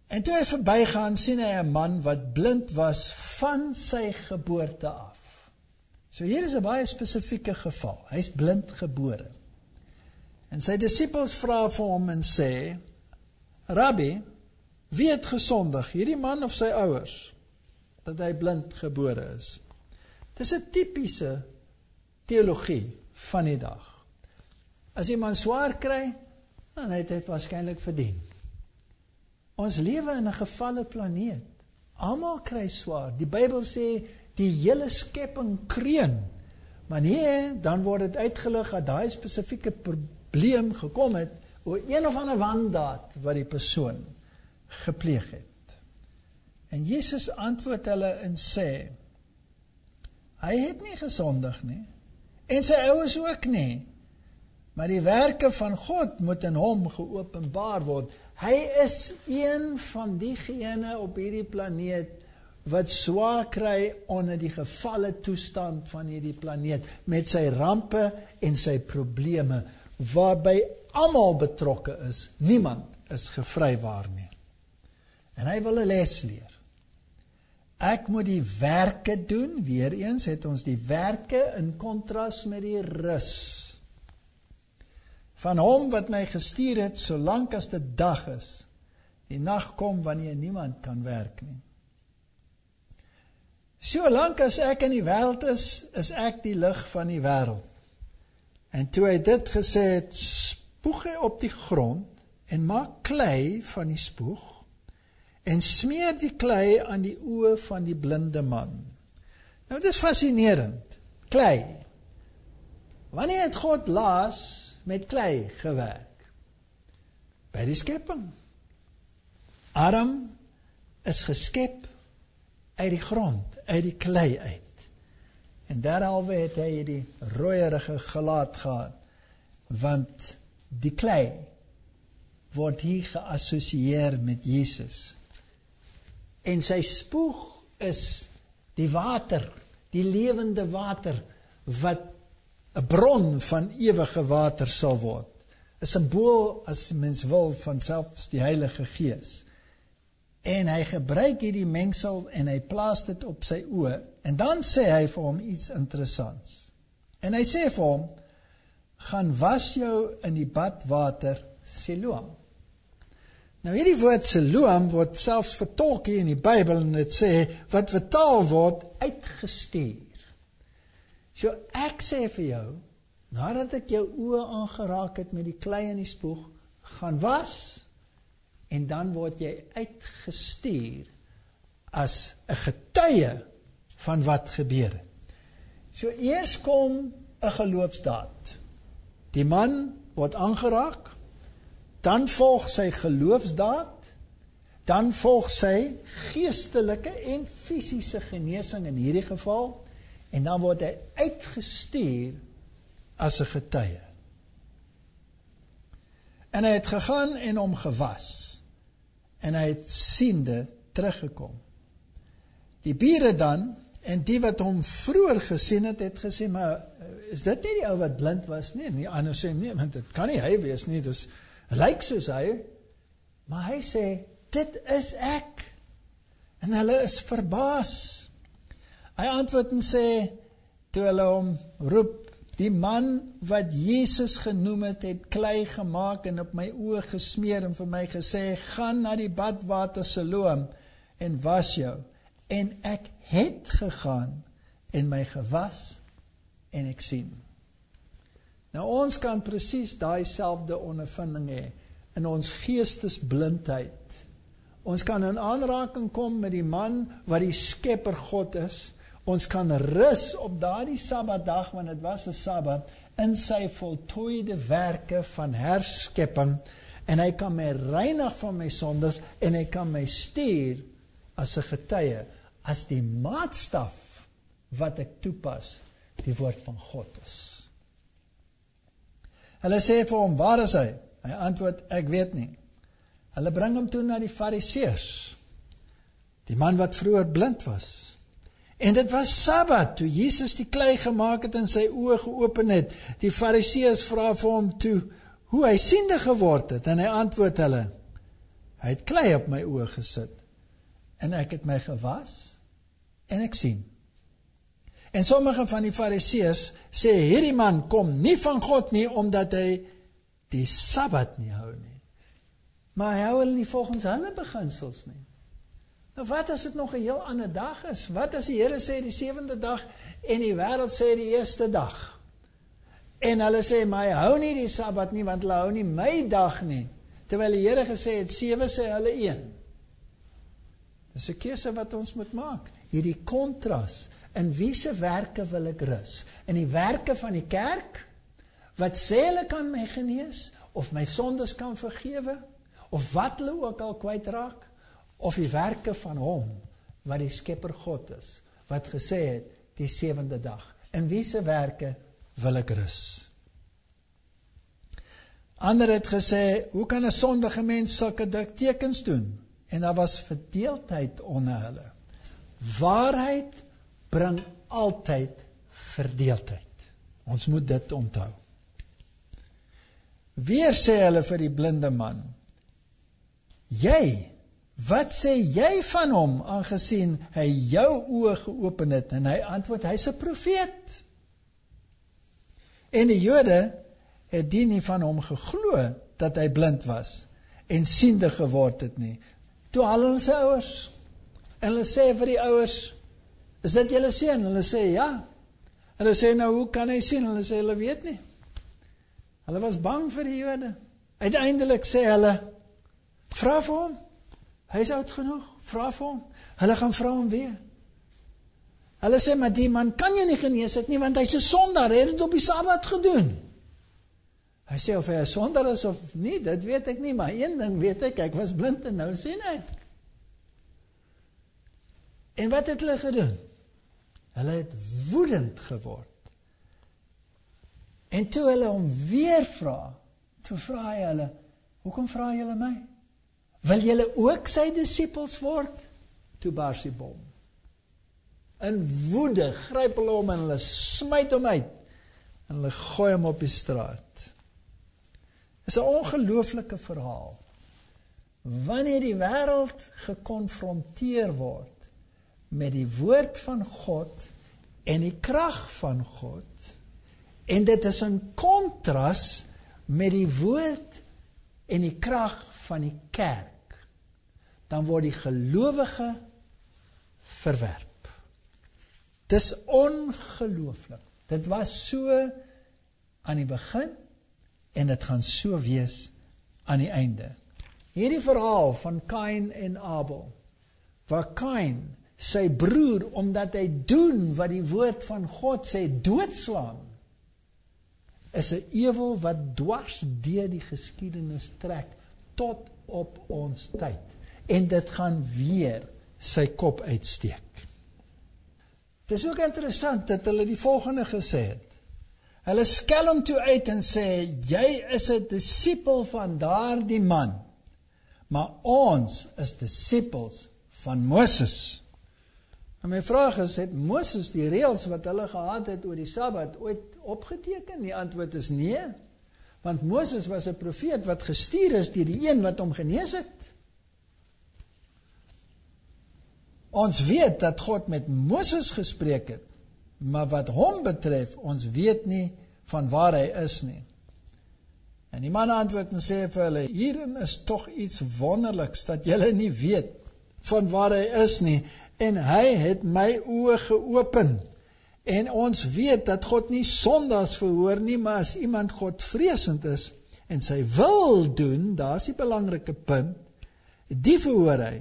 En toe hy verbygaan, sien hy 'n man wat blind was van sy geboorte af. So hier is 'n baie spesifieke geval. Hy's blind gebore. En sy disippels vra vir hom en sê, Rabbi, wie het gesondig, hierdie man of sy ouers, dat hy blind gebore is? Dit is 'n tipiese teologie van die dag. As iemand swaar kry, dan het hy dit waarskynlik verdien. Ons lewe in 'n gefalle planeet. Almal kry swaar. Die Bybel sê die hele skepping kreun. Maar nee, dan word dit uitgelig dat daai spesifieke probleem gekom het oor een of ander wandaad wat die persoon gepleeg het. En Jesus antwoord hulle en sê, hy het nie gesondig nie, en sy ouers ook nie, maar die werke van God moet in hom geopenbaar word. Hy is een van diegene op hierdie planeet wat swaar kry onder die gefalle toestand van hierdie planeet, met sy rampe en sy probleme, waarby almal betrokke is. Niemand is gevrywaar nie. En hy wil 'n les leer. Ek moet die werke doen, weer eens het ons die werke in kontras met die rus van hom wat my gestuur het, solank as dit dag is. Die nag kom wanneer niemand kan werk nie. Solank as ek in die wêreld is ek die lig van die wêreld. En toe hy dit gesê het, spoeg hy op die grond en maak klei van die spoeg en smeer die klei aan die oë van die blinde man. Nou, dit is fascinerend. Klei. Wanneer het God laas met klei gewerk? By die skepping. Adam is geskep uit die grond, uit die klei uit. En derhalwe het hy die rooierige gelaat gehad, want die klei word hier geassosieer met Jesus. En sy spoeg is die water, die lewende water, wat 'n bron van ewige water sal word. 'n Simbool, as mens wil, van selfs die Heilige Gees. En hy gebruik hierdie mengsel en hy plaas dit op sy oë. En dan sê hy vir hom iets interessants. En hy sê vir hom, gaan was jou in die badwater Siloam. Nou hierdie woord Siloam word selfs vertolk hier in die Bybel en dit sê, wat vertaal word, uitgestuur. So ek sê vir jou, nadat ek jou oë aangeraak het met die klei in die spoeg, gaan was, en dan word jy uitgestuur as 'n getuie van wat gebeur het. So eers kom 'n geloofsdaad. Die man word aangeraak, dan volg sy geloofsdaad, dan volg sy geestelike en fisiese genesing in hierdie geval, en dan word hy uitgestuur as 'n getuie. En hy het gegaan en hom gewas, en hy het siende teruggekom. Die bure dan, en die wat hom vroeër gesien het gesê, maar is dit nie die ou wat blind was nie? En die ander sê, nee, want dit kan nie hy wees nie, dis lyk soos hy. Maar hy sê, dit is ek. En hulle is verbaas. Hy antwoord en sê, toe hulle hom roep, die man wat Jesus genoem het klei gemaak en op my oë gesmeer en vir my gesê, gaan na die badwater Siloam en was jou. En ek het gegaan en my gewas en ek sien. Nou ons kan presies daai selfde ondervinding hê in ons geestesblindheid. Ons kan in aanraking kom met die man wat die skepper God is. Ons kan rus op daardie Sabbatdag, want dit was 'n Sabbat, in sy voltooide werke van herskepping, en hy kan my reinig van my sondes, en hy kan my stuur as 'n getuie, as die maatstaf wat ek toepas, die woord van God is. Hulle sê vir hom, waar is hy? Hy antwoord, ek weet nie. Hulle bring hom toe na die Fariseërs, die man wat vroeër blind was. En dit was Sabbat, toe Jesus die klei gemaak het en sy oë geopen het. Die Fariseërs vra vir hom toe, hoe hy siende geword het, en hy antwoord hulle, Hy het klei op my oë gesit, en ek het my gewas, en ek sien. En sommige van die Fariseërs sê, hierdie man kom nie van God nie, omdat hy die Sabbat nie hou nie. Maar hy hou hulle nie volgens hulle beginsels nie. Nou wat as dit nog 'n heel ander dag is? Wat as die Here sê die 7de dag, en die wêreld sê die eerste dag? En hulle sê, maar hy hou nie die Sabbat nie, want hulle hou nie my dag nie. Terwyl die Here gesê het, 7 sê hulle 1. Dis 'n keuse wat ons moet maak. Hierdie kontras, in wie se werke wil ek rus? In die werke van die kerk, wat sê hulle kan my genees, of my sondes kan vergewe, of wat hulle ook al kwytraak, of die werke van hom, wat die Skepper God is, wat gesê het, die 7de dag. In wie se werke wil ek rus? Ander het gesê, hoe kan 'n sondige mens sulke tekens doen? En daar was verdeeldheid onder hulle. Waarheid bring altyd verdeeldheid. Ons moet dit onthou. Weer sê hulle vir die blinde man, jy, wat sê jy van hom, aangesien hy jou oë geopen het? En hy antwoord, hy's 'n profeet. En die Jode het die nie van hom geglo, dat hy blind was, en siende geword het nie. Toe haal hulle sy ouers, en hulle sê vir die ouers, is dit julle seun? Hulle sê, ja. Hulle sê, nou hoe kan hy sien? Hulle sê, hulle weet nie. Hulle was bang vir die Jode. Uiteindelik sê hulle, vra vir hom, hy is oud genoeg, vra vir hom. Hulle gaan vra hom weer. Hulle sê, maar die man kan jy nie genees het nie, want hy is 'n sondaar, hy het dit op die Sabbat gedoen. Hy sê, of hy 'n sondaar is of nie, dit weet ek nie, maar een ding weet ek was blind en nou sien ek. En wat het hulle gedoen? Hulle het woedend geword. En toe hulle hom weer vra, toe vra hy hulle, hoekom vra julle my? Wil julle ook sy disippels word? Toe bars die bom. In woede gryp hulle hom en hulle smyt hom uit. En hulle gooi hom op die straat. Dit is 'n ongelooflike verhaal. Wanneer die wêreld gekonfronteer word met die woord van God en die krag van God, en dit is in kontras met die woord en die krag van die kerk, dan word die gelowige verwerp. Dis ongelooflik. Dit was so aan die begin en dit gaan so wees aan die einde. Hierdie verhaal van Kain en Abel, waar Kain sy broer, omdat hy doen wat die woord van God sê, doodslaan, is 'n ewel wat dwars deur die geskiedenis trek tot op ons tyd. En dit gaan weer sy kop uitsteek. Het is ook interessant dat hulle die volgende gesê het. Hulle skel hom toe uit en sê, jy is 'n disipel van daardie man, maar ons is disippels van Moses. En my vraag is, het Moses die reëls wat hulle gehad het oor die Sabbat ooit opgeteken? Die antwoord is nee, want Moses was 'n profeet wat gestuur is deur die een wat hom genees het. Ons weet dat God met Moses gespreek het, maar wat hom betref, ons weet nie van waar hy is nie. En die man antwoord en sê vir hulle, hierin is tog iets wonderliks, dat julle nie weet van waar hy is nie, en hy het my oë geopen. En ons weet dat God nie sondaars verhoor nie, maar as iemand Godvreesend is, en sy wil doen, daar is die belangrike punt, die verhoor hy.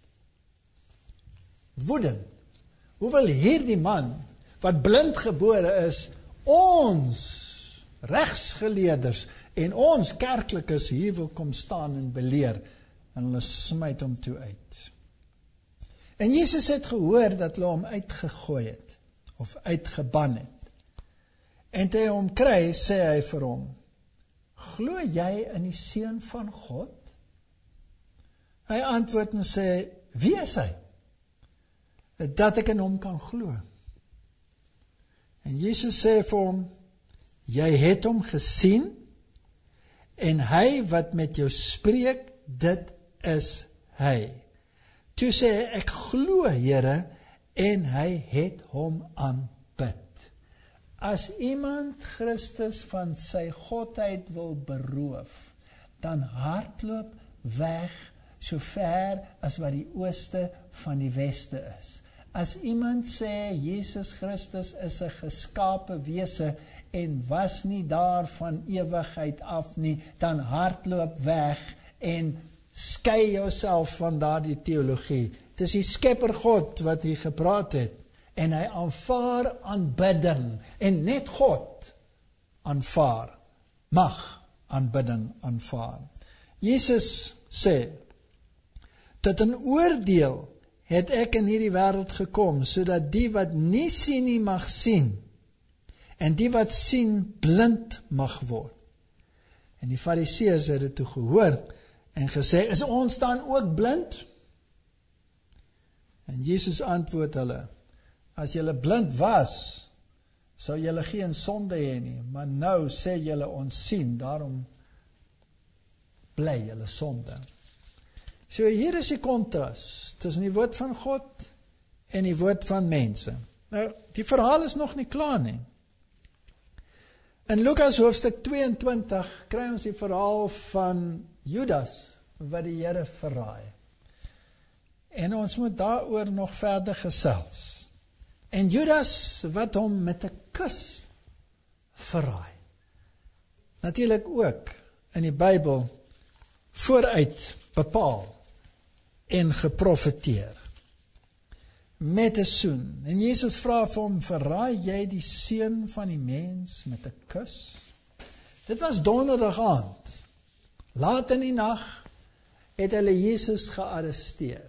Woedend. Hoe wil hierdie man, wat blind gebore is, ons regsgeleerders en ons kerklikes hier wil kom staan en beleer, en hulle smyt hom toe uit. En Jesus het gehoor dat hulle hom uitgegooi het, of uitgeban het. En toe hy hom kry, sê hy vir hom, glo jy in die Seun van God? Hy antwoord en sê, wie is hy? Dat ek in hom kan glo. En Jesus sê vir hom, jy het hom gesien, en hy wat met jou spreek, dit is hy. Toe sê hy, ek glo Here, en hy het hom aanbid. As iemand Christus van sy godheid wil beroof, dan hardloop weg so ver as wat die ooste van die weste is. As iemand sê Jesus Christus is 'n geskape wese en was nie daar van ewigheid af nie, dan hardloop weg en skei jouself van daardie teologie. Het is die Skepper God wat hier gepraat het, en hy aanvaar aanbidding, en net God aanvaar, mag aanbidding aanvaar. Jesus sê, tot 'n oordeel het ek in hierdie wêreld gekom, sodat die wat nie sien nie mag sien, en die wat sien blind mag word. En die Fariseërs het dit toe gehoor, en gesê, is ons dan ook blind? En Jesus antwoord hulle, as julle blind was, sou julle geen sonde hê nie, maar nou sê julle ons sien, daarom bly julle sonde. So hier is die kontras tussen die woord van God en die woord van mense. Nou, die verhaal is nog nie klaar nie. In Lukas hoofstuk 22 kry ons die verhaal van Judas wat die Here verraai. En ons moet daaroor nog verder gesels. En Judas wat hom met 'n kus verraai. Natuurlik ook in die Bybel vooruit bepaal en geprofeteer. Met 'n soen. En Jesus vra vir hom, verraai jy die seun van die mens met 'n kus? Dit was donderdag aand. Laat in die nag het hulle Jesus gearresteer.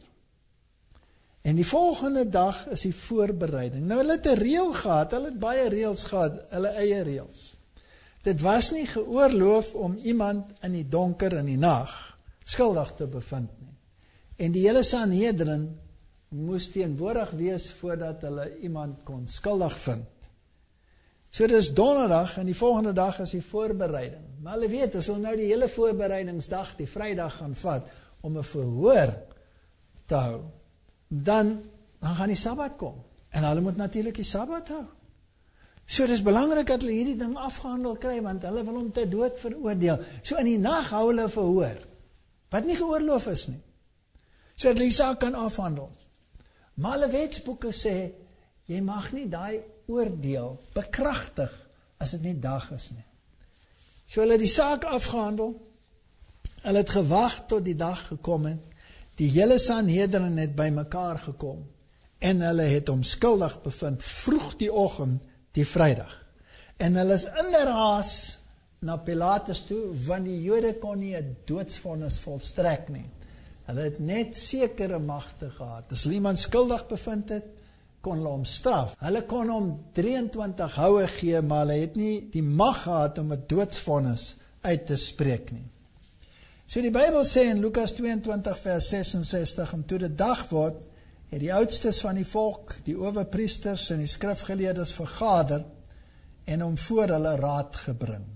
En die volgende dag is die voorbereiding. Nou hulle het 'n reël gehad, hulle het baie reëls gehad, hulle eie reëls. Dit was nie geoorloof om iemand in die donker in die nag skuldig te bevind nie. En die hele Sanhedrin moes teenwoordig wees voordat hulle iemand kon skuldig vind. So dis donderdag en die volgende dag is die voorbereiding. Maar hulle weet, as hulle nou die hele voorbereidingsdag, die Vrydag gaan vat, om 'n verhoor te hou, dan gaan die Sabbat kom. En hulle moet natuurlik die Sabbat hou. So dis belangrik dat hulle hierdie ding afgehandel kry, want hulle wil hom ter dood veroordeel. So in die nag hou hulle 'n verhoor, wat nie geoorloof is nie, sodat hulle die saak kan afhandel. Maar hulle wetsboeke sê, jy mag nie daai oordeel bekragtig as dit nie dag is nie. So hulle het die saak afgehandel, hulle het gewag tot die dag gekom het, die hele Sanhedrin het by mekaar gekom, en hulle het hom skuldig bevind, vroeg die oggend, die Vrydag. En hulle is in der haas na Pilatus toe, want die Jode kon nie 'n doodsvonnis volstrek nie. Hulle het net sekere magte gehad. As hulle iemand skuldig bevind het, kon hulle hom straf. Hulle kon hom 23 houe gee, maar hulle het nie die mag gehad om 'n doodsvonnis uit te spreek nie. So die Bybel sê in Lukas 22 vers 66, en toe dit dag word, het die oudstes van die volk, die owerpriesters en die skrifgeleerdes vergader en hom voor hulle raad gebring.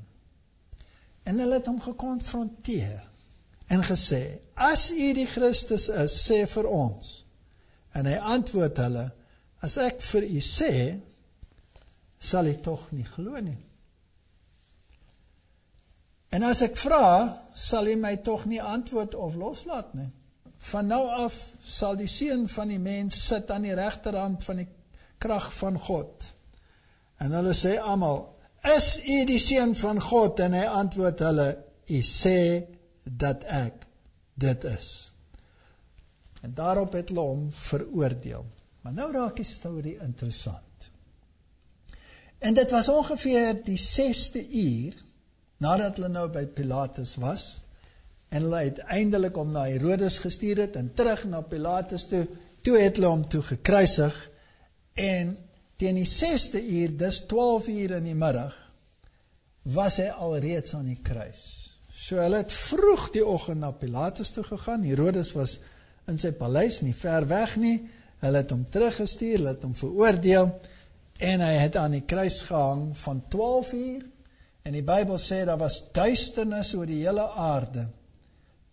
En hulle het hom gekonfronteer en gesê, as u die Christus is, sê vir ons. En hy antwoord hulle, as ek vir u sê, sal u tog nie glo nie. En as ek vra, sal u my tog nie antwoord of loslaat nie. Van nou af sal die seun van die mens sit aan die regterhand van die krag van God. En hulle sê almal, is u die seun van God? En hy antwoord hulle, u sê dat ek dit is. En daarop het hulle hom veroordeel. Maar nou raak die storie interessant. En dit was ongeveer die 6de uur, nadat hulle nou by Pilatus was, en hulle uiteindelik hom na Herodes gestuur het, en terug na Pilatus toe het hulle hom toe gekruisig, en teen die 6de uur, dis 12 uur in die middag, was hy alreeds aan die kruis. So hulle het vroeg die oggend na Pilatus toe gegaan, Herodes was in sy paleis, nie ver weg nie, hulle het hom teruggestuur, hulle het hom veroordeel, en hy het aan die kruis gehang van 12 uur, en die Bybel sê, daar was duisternis oor die hele aarde,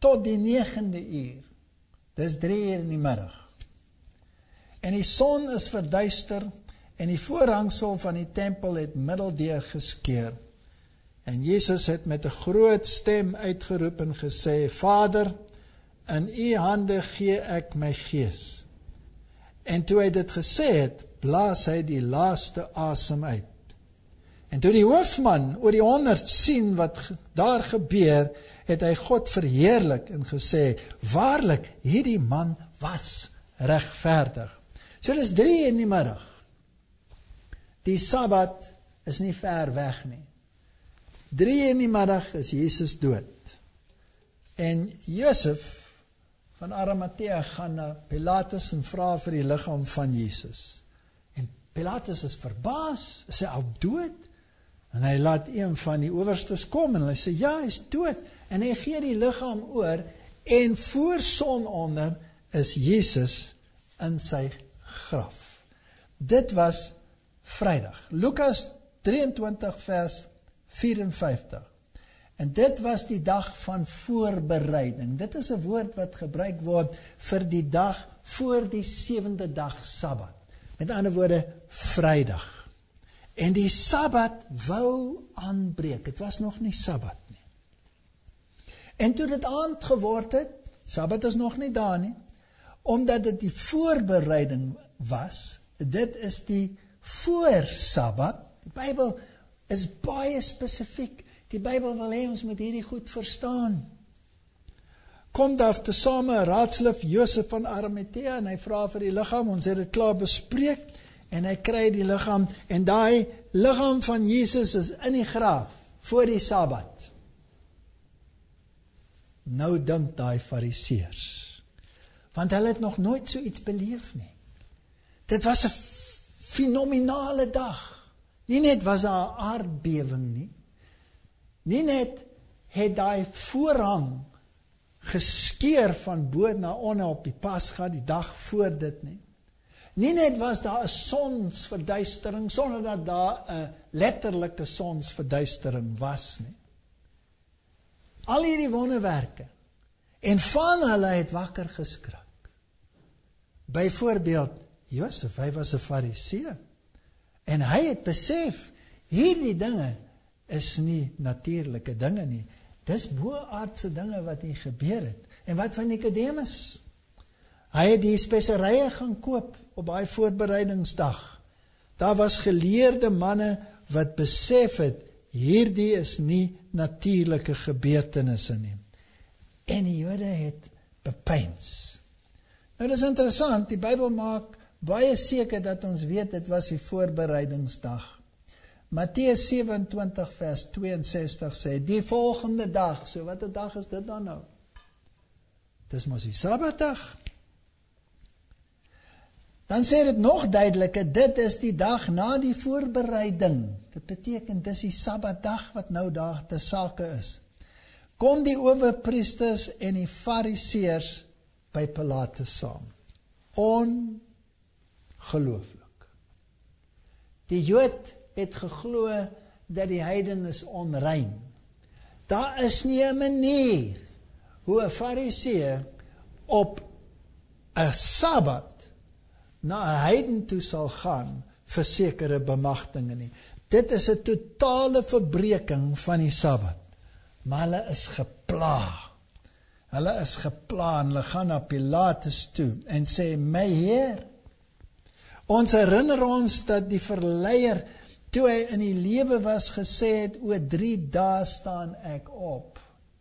tot die 9de uur. Dis 3 uur in die middag. En die son is verduister, en die voorhangsel van die tempel het middeldeur geskeur. En Jesus het met 'n groot stem uitgeroep en gesê, Vader, in u hande gee ek my gees. En toe hy dit gesê het, blaas hy die laaste asem uit. En toe die hoofman oor die 100 sien wat daar gebeur, het hy God verheerlik en gesê, waarlik, hierdie man was regverdig. So dis 3 in die middag. Die Sabbat is nie ver weg nie. 3 in die middag is Jesus dood. En Josef van Arimatea gaan na Pilatus en vra vir die liggaam van Jesus. En Pilatus is verbaas, is hy al dood? En hy laat een van die owerstes kom en hy sê, ja, hy is dood. En hy gee die liggaam oor en voor sononder is Jesus in sy graf. Dit was Vrydag. Lukas 23 vers 54. En dit was die dag van voorbereiding. Dit is 'n woord wat gebruik word vir die dag voor die 7de dag Sabbat. Met ander woorde, Vrydag. En die Sabbat wou aanbreek. Dit was nog nie Sabbat nie. En toe dit aand geword het, Sabbat is nog nie daar nie, omdat dit die voorbereiding was, dit is die voor Sabbat. Die Bybel is baie spesifiek. Die Bybel wil hê ons moet hierdie goed verstaan. Kom daar tesame 'n raadslid Josef van Arimatea en hy vra vir die liggaam, ons het dit klaar bespreek en hy kry die liggaam en daai liggaam van Jesus is in die graf voor die Sabbat. Nou dink daai Fariseërs, want hulle het nog nooit so iets beleef nie. Dit was 'n fenominale dag. Nie net was daar 'n aardbewing nie. Nie net het daai voorhang geskeur van bo na onder op die Pasga die dag voor dit nie. Nie net was daar 'n sonsverduistering sonder dat daar 'n letterlike sonsverduistering was nie. Al hierdie wonderwerke en van hulle het wakker geskrik. Byvoorbeeld Josef, hy was 'n Fariseë en hy het besef hierdie dinge is nie natuurlike dinge nie. Dis boaardse dinge wat hier gebeur het. En wat van Nikodemus? Hy het die speserye gaan koop op daai voorbereidingsdag. Daar was geleerde manne wat besef het, hierdie is nie natuurlike gebeurtenisse nie. En die Jode het bepeins. Nou dis interessant, die Bybel maak baie seker dat ons weet dit was die voorbereidingsdag. Matteus 27 vers 62 sê, die volgende dag, so wat 'n dag is dit dan nou? Dis mos die Sabbatdag. Dan sê dit nog duideliker, dit is die dag na die voorbereiding. Dit beteken, dis die Sabbatdag wat nou daar te sake is. Kom die owerpriesters en die Fariseërs by Pilatus saam. Ongelooflik. Die Jood het geglo dat die heiden is onrein. Daar is nie 'n manier hoe 'n Fariseë op 'n Sabbat na 'n heiden toe sal gaan vir sekere bemagtinge nie. Dit is 'n totale verbreeking van die Sabbat. Maar hulle is gepla. Hulle is gepla en hulle gaan na Pilatus toe en sê, my Heer, ons herinner ons dat die verleier toe hy in die lewe was gesê het, oor 3 dae staan ek op.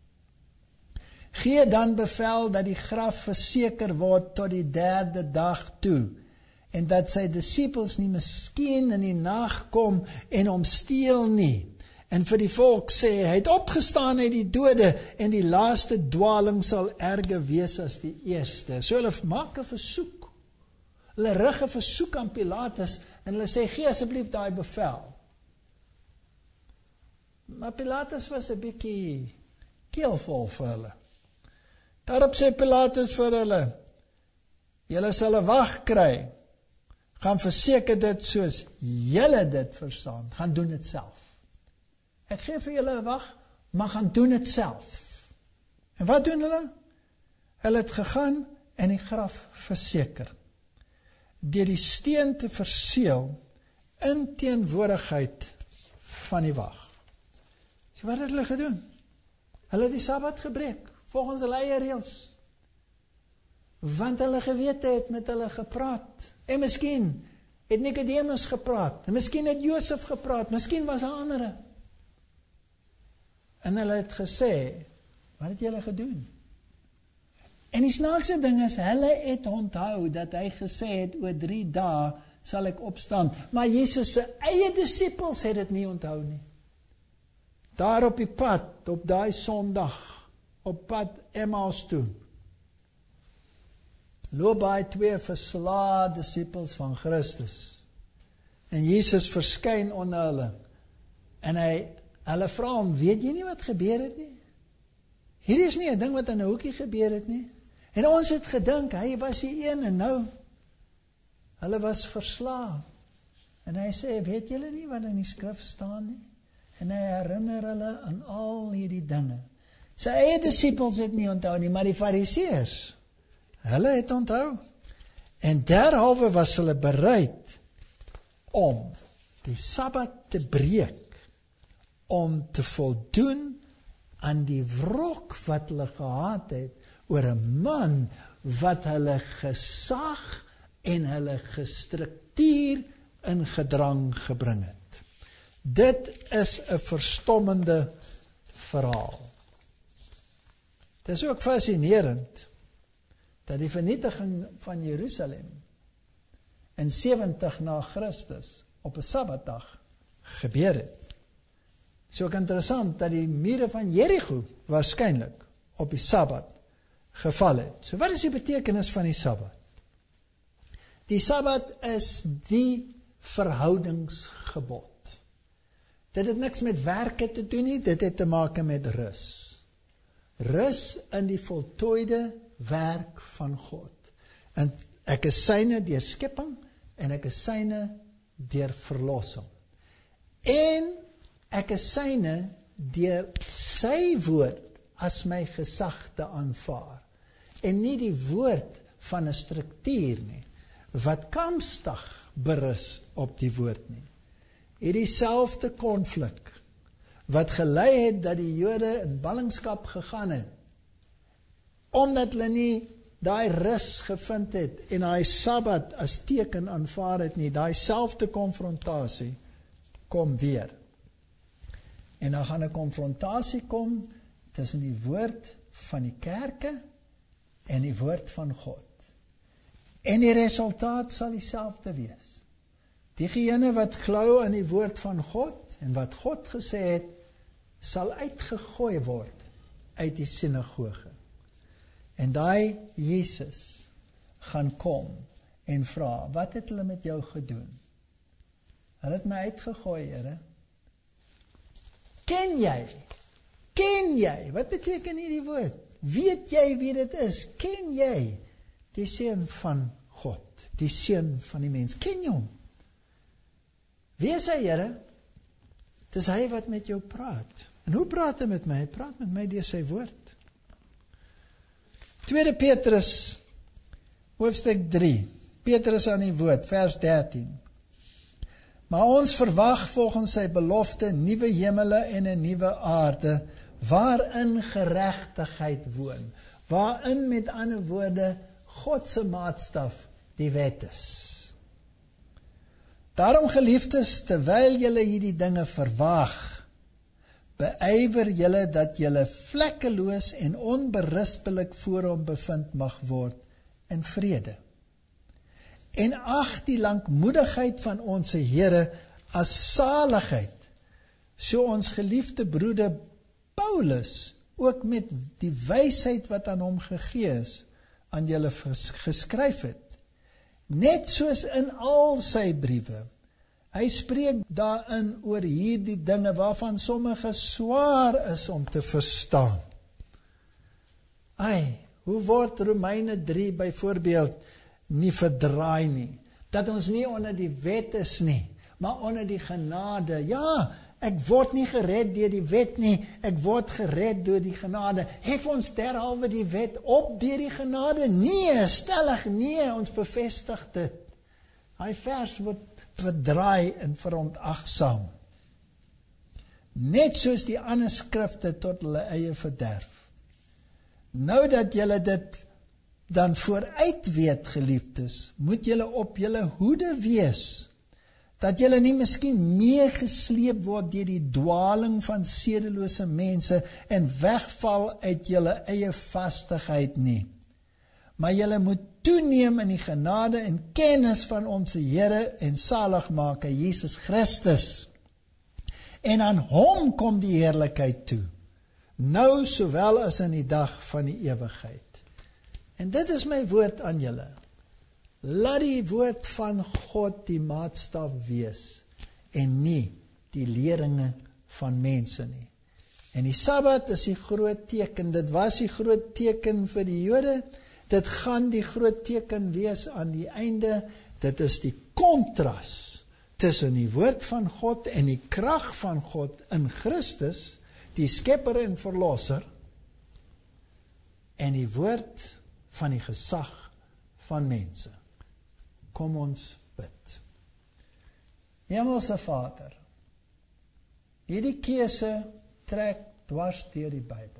Gee dan bevel dat die graf verseker word tot die 3de dag toe, en dat sy disippels nie miskien in die nag kom en hom steel nie. En vir die volk sê, hy het opgestaan uit die dode, en die laaste dwaling sal erger wees as die eerste. So hulle maak 'n versoek. Hulle rig 'n versoek aan Pilatus, en hulle sê, gee asseblief daai bevel. Maar Pilatus was 'n bietjie keelvol vir hulle. Daarop sê Pilatus vir hulle, julle sal 'n wag kry, gaan verseker dit soos julle dit verstaan, gaan doen dit self. Ek gee vir julle 'n wag, maar gaan doen dit self. En wat doen hulle? Hulle het gegaan en die graf verseker. Deur die steen te verseël in teenwoordigheid van die wag. So wat het hulle gedoen? Hulle het die Sabbat gebreek, volgens hulle eie reëls. Want hulle gewete het met hulle gepraat. En miskien het Nicodemus gepraat, en miskien het Josef gepraat, miskien was daar ander. En hulle het gesê, wat het julle gedoen? En die snaakse ding is, hulle het onthou dat hy gesê het, oor 3 dae sal ek opstaan. Maar Jesus se eie disippels het dit nie onthou nie. Daar op die pad, op daai Sondag, op pad Emmaus toe, loop by 2 verslae disippels van Christus. En Jesus verskyn onder hulle. En hulle vra hom, weet jy nie wat gebeur het nie? Hierdie is nie 'n ding wat in 'n hoekie gebeur het nie. En ons het gedink, hy was die een, en nou, hulle was verslae. En hy sê, weet julle nie wat in die skrif staan nie? En hy herinner hulle aan al hierdie dinge. Sy eie disippels het nie onthou nie, maar die fariseërs, hulle het onthou. En derhalwe was hulle bereid om die Sabbat te breek, om te voldoen aan die wrok wat hulle gehad het oor 'n man wat hulle gesag en hulle gestruktuur in gedrang gebring het. Dit is 'n verstommende verhaal. Dit is ook fascinerend dat die vernietiging van Jerusalem in 70 na Christus op 'n Sabbatdag gebeur het. Is ook interessant dat die mure van Jericho waarskynlik op die Sabbat geval het. So wat is die betekenis van die Sabbat? Die Sabbat is die verhoudingsgebod. Dit het niks met werke te doen nie, dit het te maak met rus. Rus in die voltooide werk van God. En ek is syne deur skepping en ek is syne deur verlossing. En ek is syne deur sy woord as my gesag te aanvaar. En nie die woord van 'n struktuur nie, wat kamstig berus op die woord nie. Hierdie selfde konflik wat gelei het dat die Jode in ballingskap gegaan het, omdat hulle nie daai rus gevind het en daai Sabbat as teken aanvaar het nie, daai selfde konfrontasie kom weer. En dan gaan 'n konfrontasie kom tussen die woord van die kerke en die woord van God. En die resultaat sal dieselfde wees. Diegene wat glo aan die woord van God en wat God gesê het, sal uitgegooi word uit die sinagoge. En daai Jesus gaan kom en vra, wat het hulle met jou gedoen? Hulle het my uitgegooi, Here. Ken jy? Ken jy? Wat beteken hierdie woord? Weet jy wie dit is? Ken jy die seun van God, die seun van die mens? Ken jy hom? Wie is hy, Here? Dis hy wat met jou praat. En hoe praat hy met my? Hy praat met my deur sy woord. 2 Petrus, hoofstuk 3, Petrus aan die woord, vers 13. Maar ons verwag volgens sy belofte nuwe hemele en 'n nuwe aarde, waarin geregtigheid woon, waarin met ander woorde God se maatstaf die wet is. Daarom geliefdes, terwyl julle hierdie dinge verwag, beywer julle dat julle vlekkeloos en onberispelik voor hom bevind mag word in vrede. En ag die lankmoedigheid van ons Here as saligheid, so ons geliefde broeder Paulus ook met die wysheid wat aan hom gegee is, aan julle geskryf het. Net soos in al sy briewe. Hy spreek daarin oor hierdie dinge waarvan sommige swaar is om te verstaan. Hoe word Romeine 3 byvoorbeeld nie verdraai nie? Dat ons nie onder die wet is nie, maar onder die genade. Ja, ek word nie gered deur die wet nie, ek word gered deur die genade. Hef ons derhalwe die wet op deur die genade? Nee, stellig nee, ons bevestig dit. Hy vers word verdraai en verontagsaam. Net soos die ander skrifte tot hulle eie verderf. Nou dat julle dit dan vooruit weet, geliefdes, moet julle op julle hoede wees, dat julle nie miskien meegesleep word deur die dwaling van sedelose mense en wegval uit julle eie vastigheid nie. Maar julle moet toeneem in die genade en kennis van ons Here en Saligmaker Jesus Christus. En aan hom kom die heerlikheid toe, nou sowel as in die dag van die ewigheid. En dit is my woord aan julle. Laat die woord van God die maatstaf wees en nie die leringe van mense nie. En die Sabbat is die groot teken. Dit was die groot teken vir die Jode. Dit gaan die groot teken wees aan die einde. Dit is die kontras tussen die woord van God en die krag van God in Christus, die skepper en verlosser, en die woord van die gesag van mense. Kom ons bid. Hemelse Vader, hierdie keuse trek dwars deur die Bybel.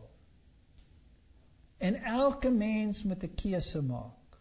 En elke mens moet 'n keuse maak.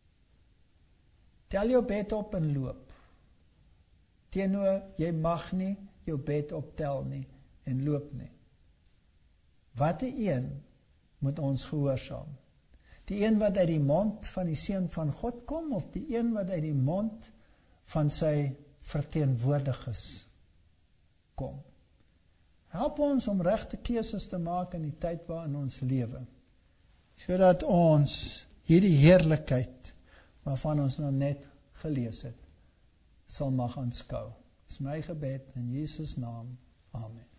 Tel jou bed op en loop. Teenoor, jy mag nie jou bed optel nie en loop nie. Watter een moet ons gehoorsaam? Die een wat uit die mond van die Seun van God kom, of die een wat uit die mond van sy verteenwoordigers kom? Help ons om regte keuses te maak in die tyd waarin ons lewe, sodat ons hierdie heerlikheid, waarvan ons nou net gelees het, sal mag aanskou. Dis my gebed in Jesus naam. Amen.